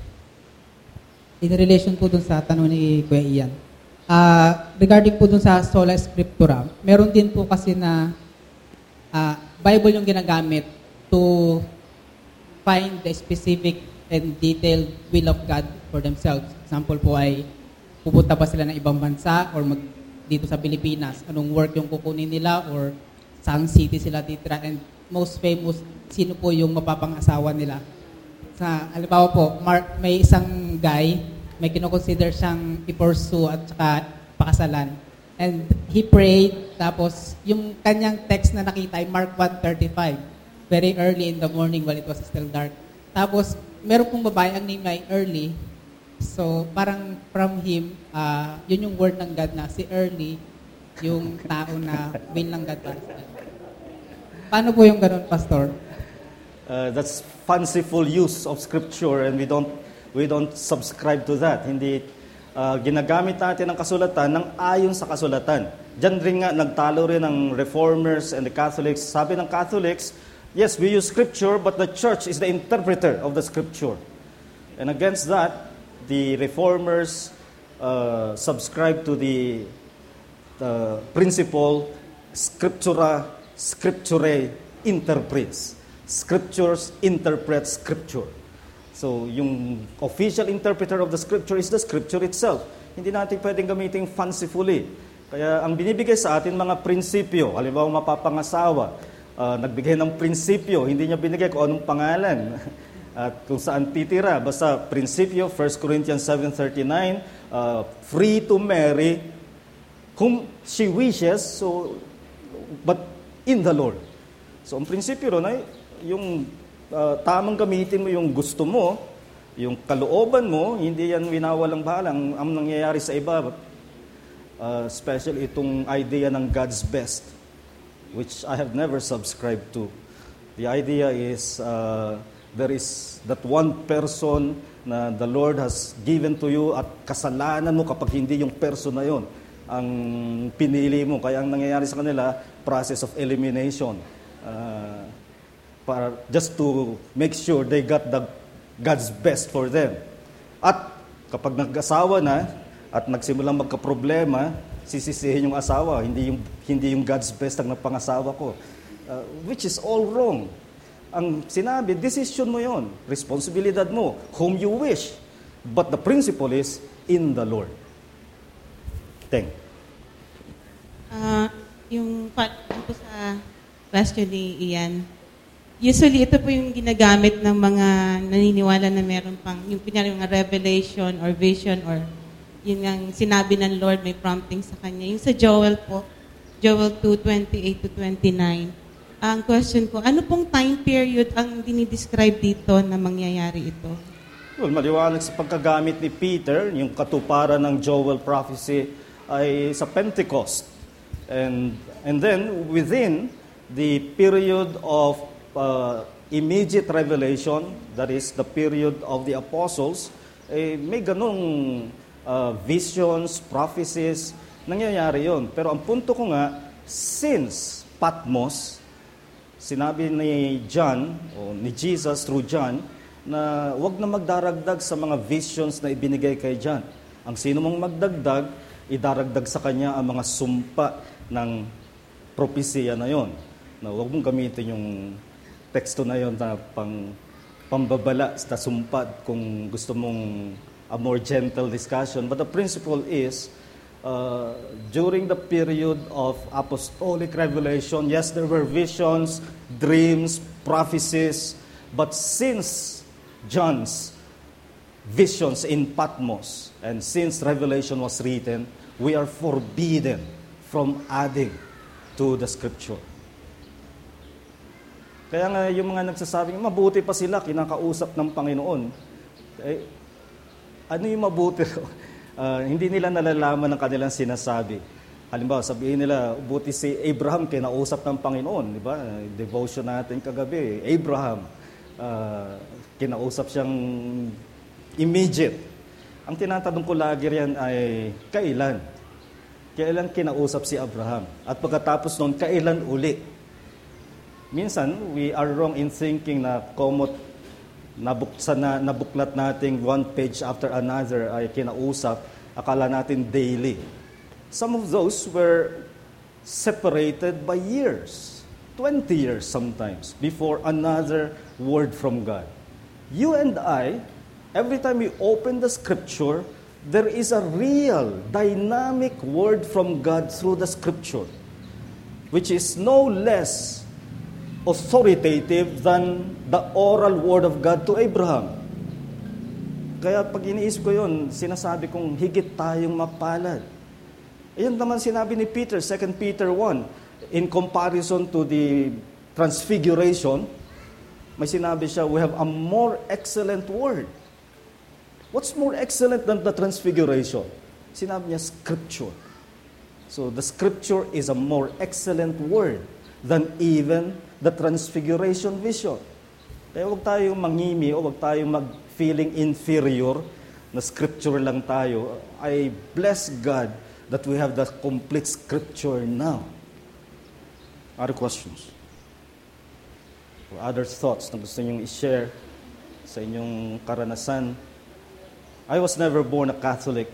Speaker 4: In relation po dun sa tanong ni Kuya Ian, regarding po dun sa Sola Scriptura, meron din po kasi na Bible yung ginagamit to find the specific and detailed will of God for themselves. Example po ay pupunta ba sila ng ibang bansa or dito sa Pilipinas, anong work yung kukunin nila or saang city sila titira, and most famous, sino po yung mapapangasawa nila. Sa halimbawa po, may isang guy, may kinoconsider siyang i-pursue at saka pakasalan. And he prayed, tapos yung kanyang text na nakita ay Mark 1:35, very early in the morning while it was still dark. Tapos, meron pong babae, ang name ay Early. So, parang from him, yun yung word ng God na si Early, yung tao na will ng God para sa kanya. Paano po yung ganun, Pastor?
Speaker 1: That's fanciful use of Scripture and we don't subscribe to that. Hindi ginagamit natin ang kasulatan ng ayon sa kasulatan. Diyan rin nga nagtalo rin ang Reformers and the Catholics. Sabi ng Catholics, yes, we use Scripture, but the Church is the interpreter of the Scripture. And against that, the Reformers subscribe to the principle Scriptura Scripturae interprets. Scriptures interpret Scripture. So, yung official interpreter of the Scripture is the Scripture itself. Hindi natin pwedeng gamitin fancifully. Kaya ang binibigay sa atin mga prinsipyo, halimbawa mapapangasawa, nagbigay ng prinsipyo, hindi niya binigay kung anong pangalan at kung saan titira. Basta prinsipyo, 1 Corinthians 7:39, free to marry whom she wishes, but in the Lord. So, ang prinsipyo ron ay yung tamang gamitin mo yung gusto mo, yung kalooban mo, hindi yan winawalang bahalang. Ang nangyayari sa iba, especially itong idea ng God's best, which I have never subscribed to. The idea is there is that one person na the Lord has given to you at kasalanan mo kapag hindi yung person na yun ang pinili mo. Kaya ang nangyayari sa kanila, process of elimination. Para just to make sure they got God's best for them. At kapag nag-asawa na at nagsimulang magka-problema, sisisihin yung asawa, hindi yung God's best ang napangasawa ko. Which is all wrong. Ang sinabi, decision mo yon, responsibilidad mo, whom you wish. But the principle is in the Lord. Thank.
Speaker 7: Yung dito sa question ni Ian, usually ito po yung ginagamit ng mga naniniwala na meron pang, yung pinyari mga revelation or vision or yun ang sinabi ng Lord, may prompting sa kanya. Yung sa Joel po, Joel 2:28 to 29. Ang question ko, ano pong time period ang dinidescribe dito na mangyayari ito?
Speaker 1: Well, maliwanag sa pagkagamit ni Peter, yung katuparan ng Joel prophecy ay sa Pentecost. And then, within the period of immediate revelation, that is the period of the apostles, may ganong visions, prophecies, nangyayari yon. Pero ang punto ko nga, since Patmos, sinabi ni John, o ni Jesus through John, na wag na magdaragdag sa mga visions na ibinigay kay John. Ang sino mong magdagdag, idaragdag sa kanya ang mga sumpa ng propesya na yon. Na wag mong gamitin yung teksto na yon na pambabala sa sumpa kung gusto mong a more gentle discussion. But the principle is, during the period of apostolic revelation, yes, there were visions, dreams, prophecies, but since John's visions in Patmos and since Revelation was written, we are forbidden from adding to the scripture. Kaya nga yung mga nagsasabing, mabuti pa sila, kinakausap ng Panginoon. Ano yung mabuti? Hindi nila nalalaman ang kanilang sinasabi. Halimbawa, sabihin nila, buti si Abraham kinausap ng Panginoon, di ba? Devotion natin kagabi, Abraham, kinausap siyang immediate. Ang tinatanong ko lagi riyan ay, kailan? Kailan kinausap si Abraham? At pagkatapos noon, kailan uli? Minsan, we are wrong in thinking na komot nabuklat nating one page after another ay kinausap, akala natin daily. Some of those were separated by years, 20 years sometimes, before another word from God. You and I, every time we open the scripture, there is a real, dynamic word from God through the scripture, which is no less authoritative than the oral word of God to Abraham. Kaya pag iniisip ko yun, sinasabi kong higit tayong mapalad. Ayan naman sinabi ni Peter, 2 Peter 1, in comparison to the transfiguration, may sinabi siya, we have a more excellent word. What's more excellent than the transfiguration? Sinabi niya, scripture. So the scripture is a more excellent word than even the transfiguration vision. Kaya huwag tayong mangimi o huwag tayong mag-feeling inferior na scripture lang tayo. I bless God that we have the complete scripture now. Other questions? Or other thoughts na gusto niyong i-share sa inyong karanasan? I was never born a Catholic.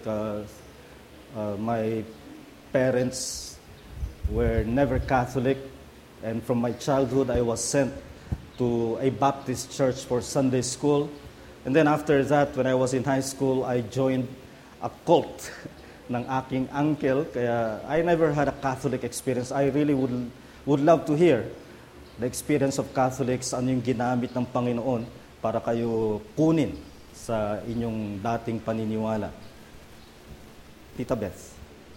Speaker 1: My parents were never Catholic. And from my childhood, I was sent to a Baptist church for Sunday school. And then after that, when I was in high school, I joined a cult ng aking uncle. Kaya I never had a Catholic experience. I really would love to hear the experience of Catholics, ano yung ginamit ng Panginoon para kayo kunin sa inyong dating paniniwala. Tita Beth.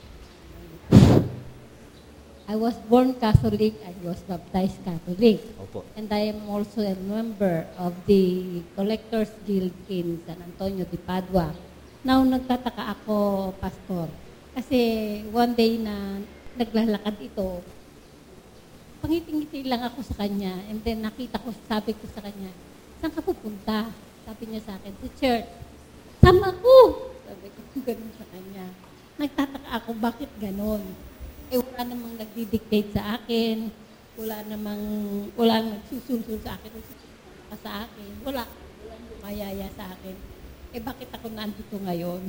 Speaker 8: I was born Catholic, I was baptized Catholic.
Speaker 1: Opo.
Speaker 8: And I am also a member of the Collectors Guild in San Antonio de Padua. Now, nagtataka ako, Pastor, kasi one day na naglalakad ito, pangiting-ngiti lang ako sa kanya, and then nakita ko, sabi ko sa kanya, saan ka pupunta? Sabi niya sa akin, to church. Sama ko! Sabi ko, ganun sa kanya. Nagtataka ako, bakit ganun? Wala namang nagdi-dictate sa akin, walang nagsusulsul sa akin, wala mayaya sa akin. Bakit ako nandito ngayon?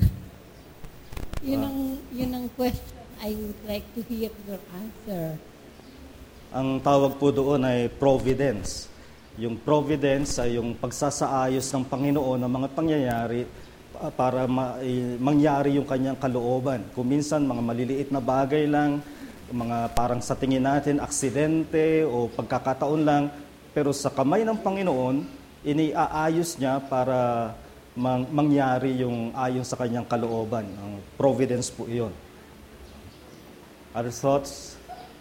Speaker 8: Yun ang question. I would like to hear your answer.
Speaker 1: Ang tawag po doon ay providence. Yung providence ay yung pagsasaayos ng Panginoon ng mga pangyayari para mangyari yung kanyang kalooban. Kung minsan, mga maliliit na bagay lang, mga parang sa tingin natin, aksidente o pagkakataon lang, pero sa kamay ng Panginoon, iniaayos niya para mangyari yung ayon sa kanyang kalooban. Ang providence po iyon. Other thoughts?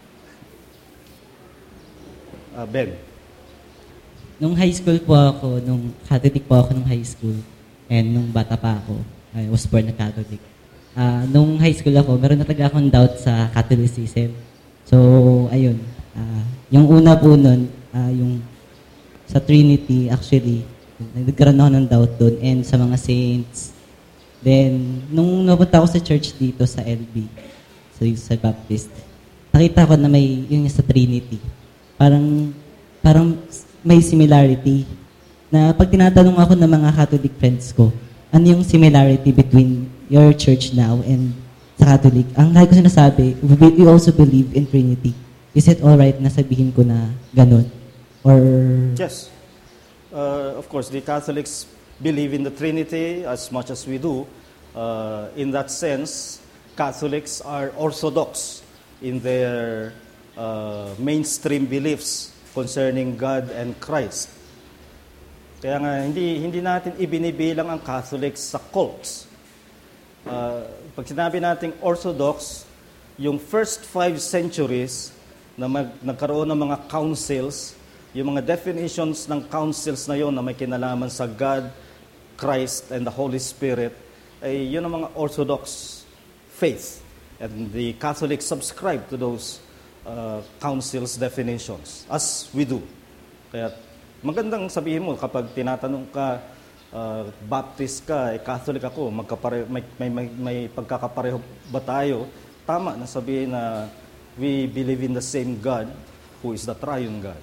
Speaker 1: Ben.
Speaker 9: Nung high school po ako, nung Catholic po ako nung high school, and nung bata pa ako, I was born na Catholic. Nung high school ako, meron na talaga akong doubt sa Catholicism. So, ayun. Yung una po nun, yung sa Trinity, actually, nagkaroon ako ng doubt doon, and sa mga saints. Then, nung napunta ako sa church dito sa LB, sa Baptist, nakita ko na may, yun sa Trinity. Parang may similarity. Na pag tinatanong ako ng mga Catholic friends ko, ano yung similarity between your church now and sa Catholic? Ang lagi ko sinasabi, we also believe in Trinity. Is it alright na sabihin ko na ganun? Or...
Speaker 1: Yes. Of course, the Catholics believe in the Trinity as much as we do. In that sense, Catholics are orthodox in their mainstream beliefs concerning God and Christ. Kaya nga, hindi natin ibinibilang ang Catholics sa cults. Pag sinabi nating Orthodox, yung first 5 centuries na nagkaroon ng mga councils, yung mga definitions ng councils na yon na may kinalaman sa God, Christ, and the Holy Spirit, ay yun ang mga Orthodox faith. And the Catholics subscribe to those councils definitions, as we do. Kaya magandang sabihin mo kapag tinatanong ka, Baptist ka, Catholic ako, may pagkakapareho ba tayo? Tama na sabihin na we believe in the same God who is the triune God.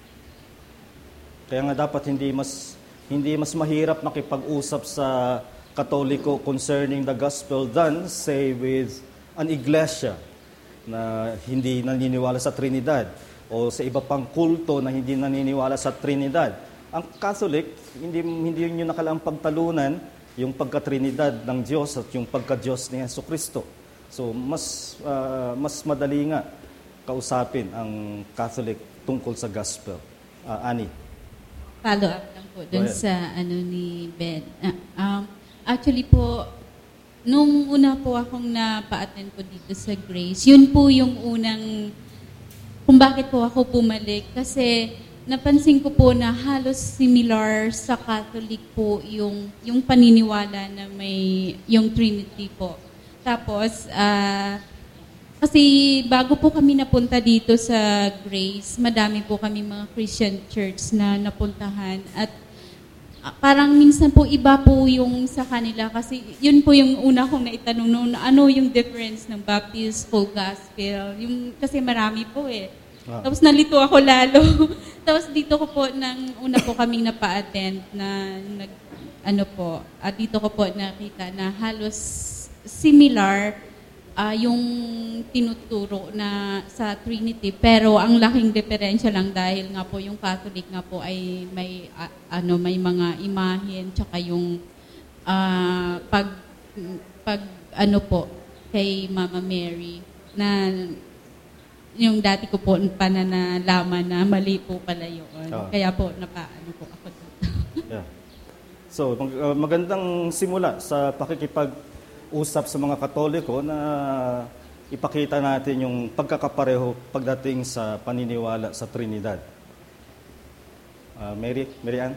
Speaker 1: Kaya nga dapat hindi mas mahirap makipag-usap sa Katoliko concerning the gospel than say with an iglesia na hindi naniniwala sa Trinidad o sa iba pang kulto na hindi naniniwala sa Trinidad. Ang Catholic, hindi yun nakalaang pagtalunan yung pagka-Trinidad ng Diyos at yung pagka-Diyos ni Jesucristo. So, mas madali nga kausapin ang Catholic tungkol sa gospel. Ani?
Speaker 2: Follow up lang po dun sa ni Ben. Actually po, nung una po akong napa-attend po dito sa Grace, yun po yung unang kung bakit po ako bumalik. Kasi napansin ko po na halos similar sa Catholic po yung paniniwala na may yung Trinity po. Tapos, kasi bago po kami napunta dito sa Grace, madami po kami mga Christian church na napuntahan. At parang minsan po iba po yung sa kanila kasi yun po yung una kong naitanong noon, ano yung difference ng Baptist, full gospel, kasi marami po eh. Tapos nalito ako lalo. Tapos dito ko po, una po kaming napa-attend na dito ko po nakita na halos similar yung tinuturo na sa Trinity, pero ang laking diferensya lang dahil nga po yung Catholic nga po ay may mga imahen tsaka yung kay Mama Mary na yung dati ko po pananalaman na mali po pala yun. Kaya po po ako dito.
Speaker 1: Yeah. So, magandang simula sa pakikipag-usap sa mga Katoliko na ipakita natin yung pagkakapareho pagdating sa paniniwala sa Trinidad. Mary Ann?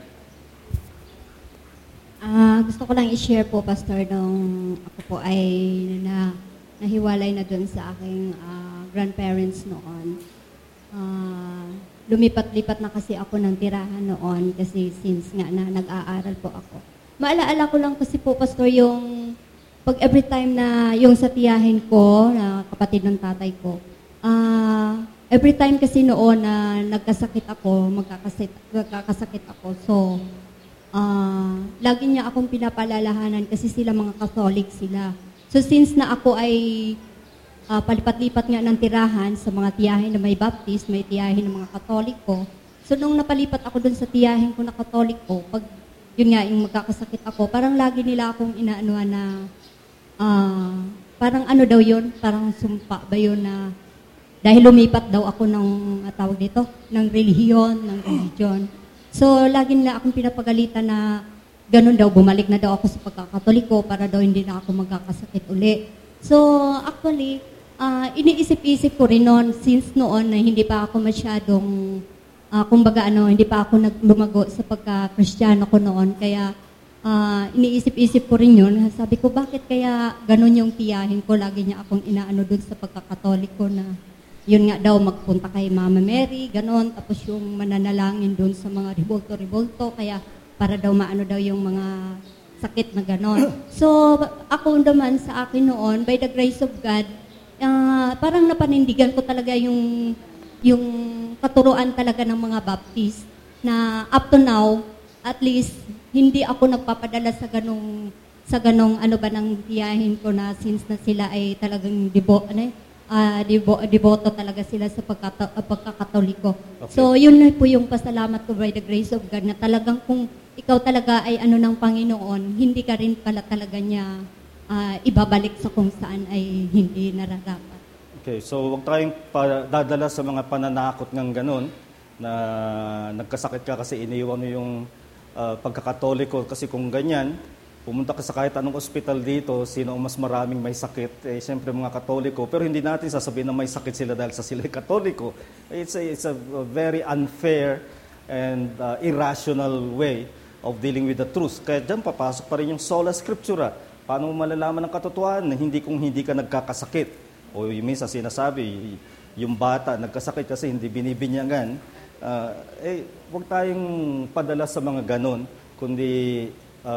Speaker 10: Gusto ko lang i-share po, Pastor, nung ako po ay nahiwalay na dun sa aking grandparents noon. Lumipat-lipat na kasi ako ng tirahan noon kasi since nga na nag-aaral po ako. Maalaala ko lang kasi po, Pastor, yung pag every time na yung sa tiyahin ko, na kapatid ng tatay ko, every time kasi noon na nagkasakit ako, magkakasakit ako. So, lagi niya akong pinapalalahanan kasi sila mga Catholic sila. So, since na ako ay palipat-lipat nga ng tirahan sa mga tiyahin na may Baptist, may tiyahin ng mga Katoliko. So, nung napalipat ako dun sa tiyahin ko na Katoliko, pag yun nga, yung magkakasakit ako, parang lagi nila akong inaanuan na, parang ano daw yun, parang sumpa ba yun na, dahil lumipat daw ako ng, tawag dito, ng religion. So, lagi nila akong pinapagalitan na, ganun daw, bumalik na daw ako sa pagkakatoliko para daw hindi na ako magkakasakit uli. So, actually, iniisip-isip ko rin noon, since noon na hindi pa ako masyadong kumbaga hindi pa ako naglumago sa pagka-Kristiyano ko noon. Kaya iniisip-isip ko rin yun. Sabi ko, bakit kaya ganun yung tiyahin ko? Lagi niya akong inaano dun sa pagkakatoliko na yun nga daw, magpunta kay Mama Mary, ganon. Tapos yung mananalangin dun sa mga ribulto-ribulto. Kaya para daw maano daw yung mga sakit na ganon. So, ako naman sa akin noon, by the grace of God, parang napanindigan ko talaga yung katuruan talaga ng mga Baptist na up to now, at least, hindi ako nagpapadala sa ganong ano ba ng tiyahin ko na since na sila ay talagang deboto talaga sila sa pagkakatoliko. Okay. So, yun na po yung pasalamat ko by the grace of God na talagang kung ikaw talaga ay ano ng Panginoon, hindi ka rin pala talaga niya ibabalik sa kung saan ay hindi nararapat.
Speaker 1: Okay, so huwag tayong dadala sa mga pananakot ng ganun na nagkasakit ka kasi iniwan mo yung pagkakatoliko. Kasi kung ganyan, pumunta ka sa kahit anong ospital dito, sino ang mas maraming may sakit? Siyempre mga Katoliko. Pero hindi natin sasabihin na may sakit sila dahil sa sila Katoliko. It's a very unfair and irrational way of dealing with the truth. Kaya dyan papasok pa rin yung sola scriptura. Paano mo malalaman ng katotohanan na hindi kung hindi ka nagkakasakit? O yung minsan sinasabi, yung bata nagkasakit kasi hindi binibinyagan. Huwag tayong padala sa mga ganon, kundi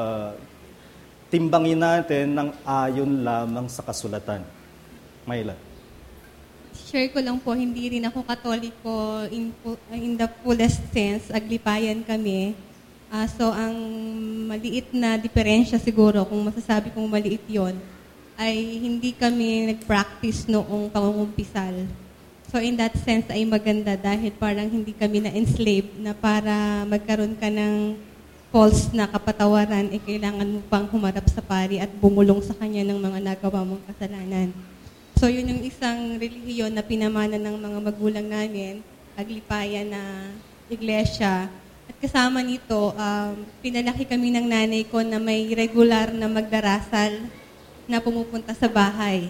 Speaker 1: timbangin natin ng ayon lamang sa kasulatan. Mayla.
Speaker 7: Share ko lang po, hindi rin ako Katoliko in the fullest sense. Aglipayan kami. So, ang maliit na diferensya siguro, kung masasabi kong maliit yon, ay hindi kami nag-practice noong pangungumpisal. So, in that sense ay maganda dahil parang hindi kami na-enslave na para magkaroon ka ng false na kapatawaran, kailangan mo pang humarap sa pari at bumulong sa kanya ng mga nagawa mong kasalanan. So, yun yung isang relihiyon na pinamana ng mga magulang namin, Aglipayan na iglesia. At kasama nito, pinalaki kami ng nanay ko na may regular na magdarasal na pumupunta sa bahay.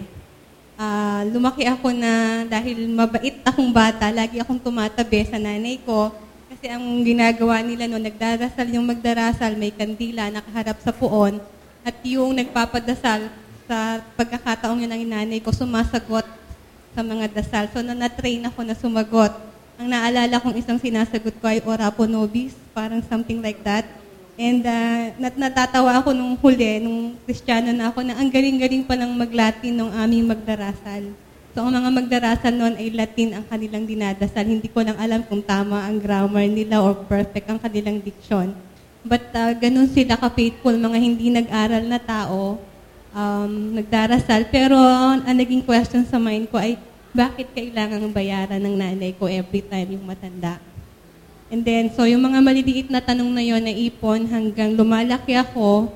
Speaker 7: Lumaki ako na dahil mabait akong bata, lagi akong tumatabi sa nanay ko. Kasi ang ginagawa nila noon, nagdarasal yung magdarasal, may kandila, nakaharap sa puon. At yung nagpapadasal, sa pagkakataong yun ng nanay ko, sumasagot sa mga dasal. So, na-train ako na sumagot. Ang naalala kong isang sinasagot ko ay ora pro nobis, parang something like that. And natatawa ako nung huli, nung Kristiyano na ako, na ang galing-galing palang mag-Latin nung aming magdarasal. So, ang mga magdarasal noon ay Latin ang kanilang dinadasal. Hindi ko lang alam kung tama ang grammar nila or perfect ang kanilang diction. But ganun sila ka-faithful, mga hindi nag-aral na tao, nagdarasal. Pero ang naging question sa mind ko ay, bakit kailangan bayaran ng nanay ko every time yung matanda? And then, so yung mga maliliit na tanong na yon na ipon hanggang lumalaki ako,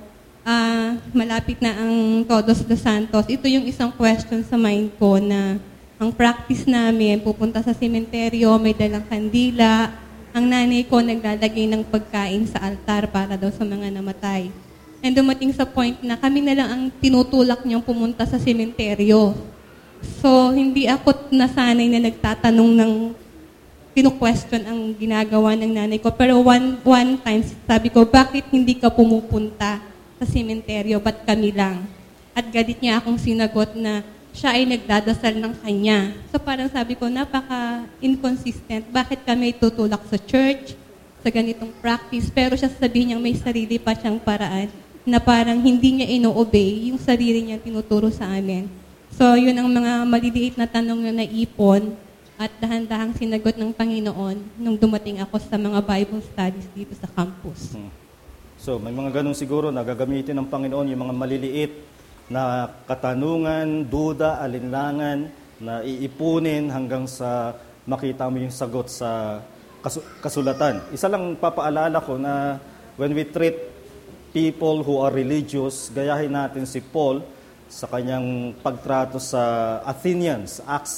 Speaker 7: malapit na ang Todos dos Santos. Ito yung isang question sa mind ko na ang practice namin, pupunta sa sementeryo, may dalang kandila. Ang nanay ko naglalagay ng pagkain sa altar para daw sa mga namatay. And dumating sa point na kami na lang ang tinutulak niyang pumunta sa sementeryo. So, hindi ako nasanay na nagtatanong ng kinu-question ang ginagawa ng nanay ko. Pero one time, sabi ko, bakit hindi ka pumupunta sa sementeryo? Ba't kami lang? At galit niya akong sinagot na siya ay nagdadasal ng kanya. So parang sabi ko, napaka-inconsistent. Bakit kami tutulak sa church, sa ganitong practice? Pero siya sabihin niya may sarili pa siyang paraan na parang hindi niya ino-obey yung sarili niya tinuturo sa amin. So yun ang mga maliliit na tanong na naipon at dahan-dahang sinagot ng Panginoon nung dumating ako sa mga Bible studies dito sa campus.
Speaker 1: So, may mga ganun siguro na gagamitin ng Panginoon yung mga maliliit na katanungan, duda, alinlangan na iipunin hanggang sa makita mo yung sagot sa kasulatan. Isa lang papaalala ko na when we treat people who are religious, gayahin natin si Paul sa kanyang pagtrato sa Athenians, Acts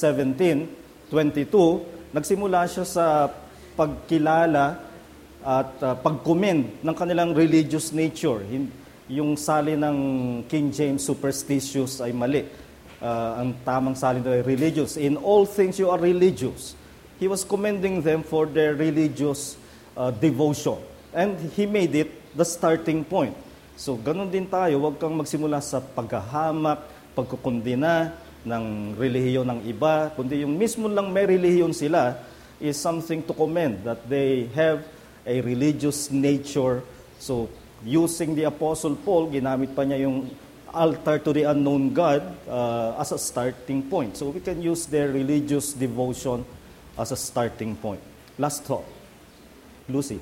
Speaker 1: 17:22, nagsimula siya sa pagkilala at pag-commend ng kanilang religious nature. Yung salin ng King James, superstitious, ay mali. Ang tamang salin ay religious. In all things you are religious. he was commending them for their religious devotion. And he made it the starting point. So, ganun din tayo, huwag kang magsimula sa paghahamak, pagkukundina ng relihiyon ng iba, kundi yung mismo lang may relihiyon sila is something to commend, that they have a religious nature. So, using the Apostle Paul, ginamit pa niya yung altar to the unknown God as a starting point. So, we can use their religious devotion as a starting point. Last thought. Lucy.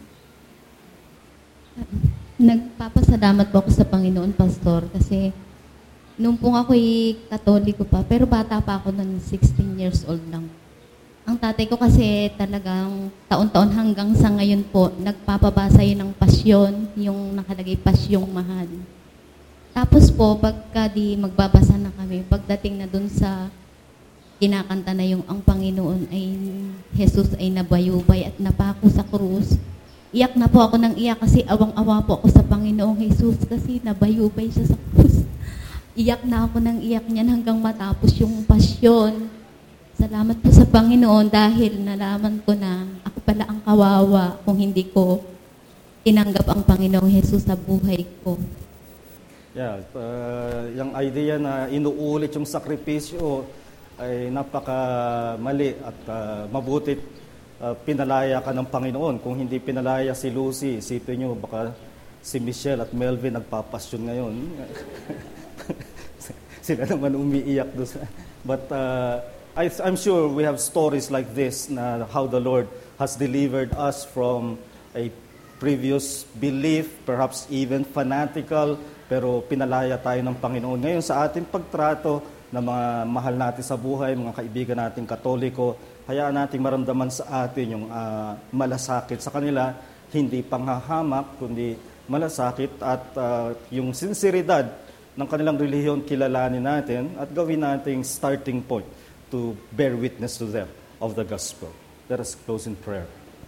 Speaker 10: Nagpapasalamat po ako sa Panginoon, Pastor, kasi nung po ako'y Katoliko pa, pero bata pa ako ng 16 years old lang. Ang tatay ko kasi talagang taon-taon hanggang sa ngayon po, nagpapabasa yun ng pasyon, yung nakalagay pasyong mahal. Tapos po, pagka di magbabasa na kami, pagdating na dun sa kinakanta na yung ang Panginoon ay Jesus ay nabayubay at napako sa krus, iyak na po ako ng iyak kasi awang-awa po ako sa Panginoong Jesus kasi nabayubay siya sa krus. Iyak na ako ng iyak niyan hanggang matapos yung pasyon. Salamat po sa Panginoon dahil nalaman ko na ako pala ang kawawa kung hindi ko tinanggap ang Panginoong Jesus sa buhay ko.
Speaker 1: Yeah, yung idea na inuulit yung sakripisyo ay napaka-mali at mabutit pinalaya ka ng Panginoon. Kung hindi pinalaya si Lucy, isipin nyo, baka si Michelle at Melvin nagpapasyon ngayon. Sila naman umiiyak doon. But I'm sure we have stories like this na how the Lord has delivered us from a previous belief, perhaps even fanatical, pero pinalaya tayo ng Panginoon. Ngayon sa ating pagtrato ng mga mahal natin sa buhay, mga kaibigan nating Katoliko, hayaan nating maramdaman sa atin yung malasakit sa kanila, hindi panghahamak, kundi malasakit at yung sinseridad ng kanilang relihiyon kilalanin natin at gawin nating starting point to bear witness to them of the gospel. Let us close in prayer.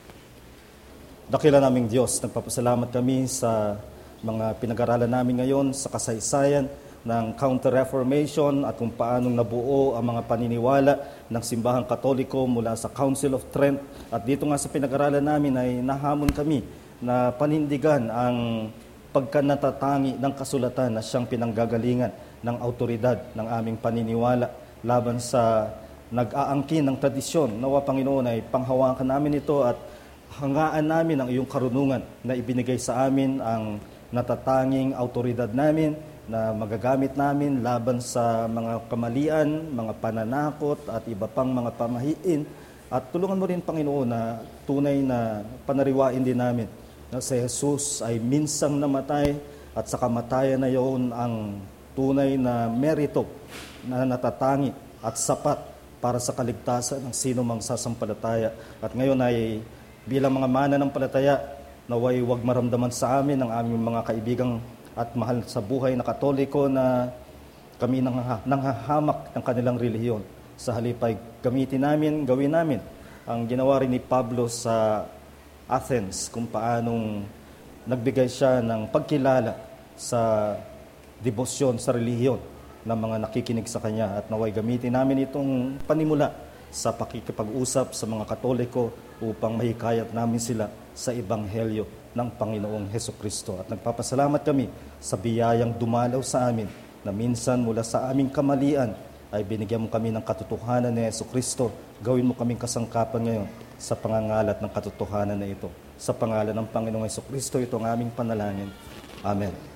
Speaker 1: Dakila naming Diyos, nagpapasalamat kami sa mga pinag-aralan namin ngayon sa kasaysayan ng Counter-Reformation at kung paanong nabuo ang mga paniniwala ng Simbahang Katoliko mula sa Council of Trent. At dito nga sa pinag-aralan namin ay nahamon kami na panindigan ang pagkanatatangi ng kasulatan na siyang pinanggagalingan ng autoridad ng aming paniniwala laban sa nag-aangkin ng tradisyon. Nawa Panginoon ay panghawakan namin ito at hangaan namin ang iyong karunungan na ibinigay sa amin ang natatanging autoridad namin na magagamit namin laban sa mga kamalian, mga pananakot at iba pang mga pamahiin. At tulungan mo rin Panginoon na tunay na panariwain din namin na si Jesus ay minsang namatay at sa kamatayan na iyon ang tunay na merito na natatangi at sapat para sa kaligtasan ng sino mang sasampalataya. At ngayon ay bilang mga mananampalataya, naway huwag maramdaman sa amin ang aming mga kaibigang at mahal sa buhay na Katoliko na kami nanghahamak ng kanilang relihiyon. Sa halip ay gamitin namin, gawin namin ang ginawa rin ni Pablo sa Athens, kung paanong nagbigay siya ng pagkilala sa debosyon, sa relihiyon ng mga nakikinig sa kanya. At naway gamitin namin itong panimula sa pakikipag-usap sa mga Katoliko upang mahikayat namin sila sa Ebanghelyo ng Panginoong Hesukristo. At nagpapasalamat kami sa biyayang dumalaw sa amin na minsan mula sa aming kamalian ay binigyan mo kami ng katotohanan ni Hesukristo. Gawin mo kaming kasangkapan ngayon sa pangangalat ng katotohanan na ito. Sa pangalan ng Panginoong Hesukristo, ito ang aming panalangin. Amen.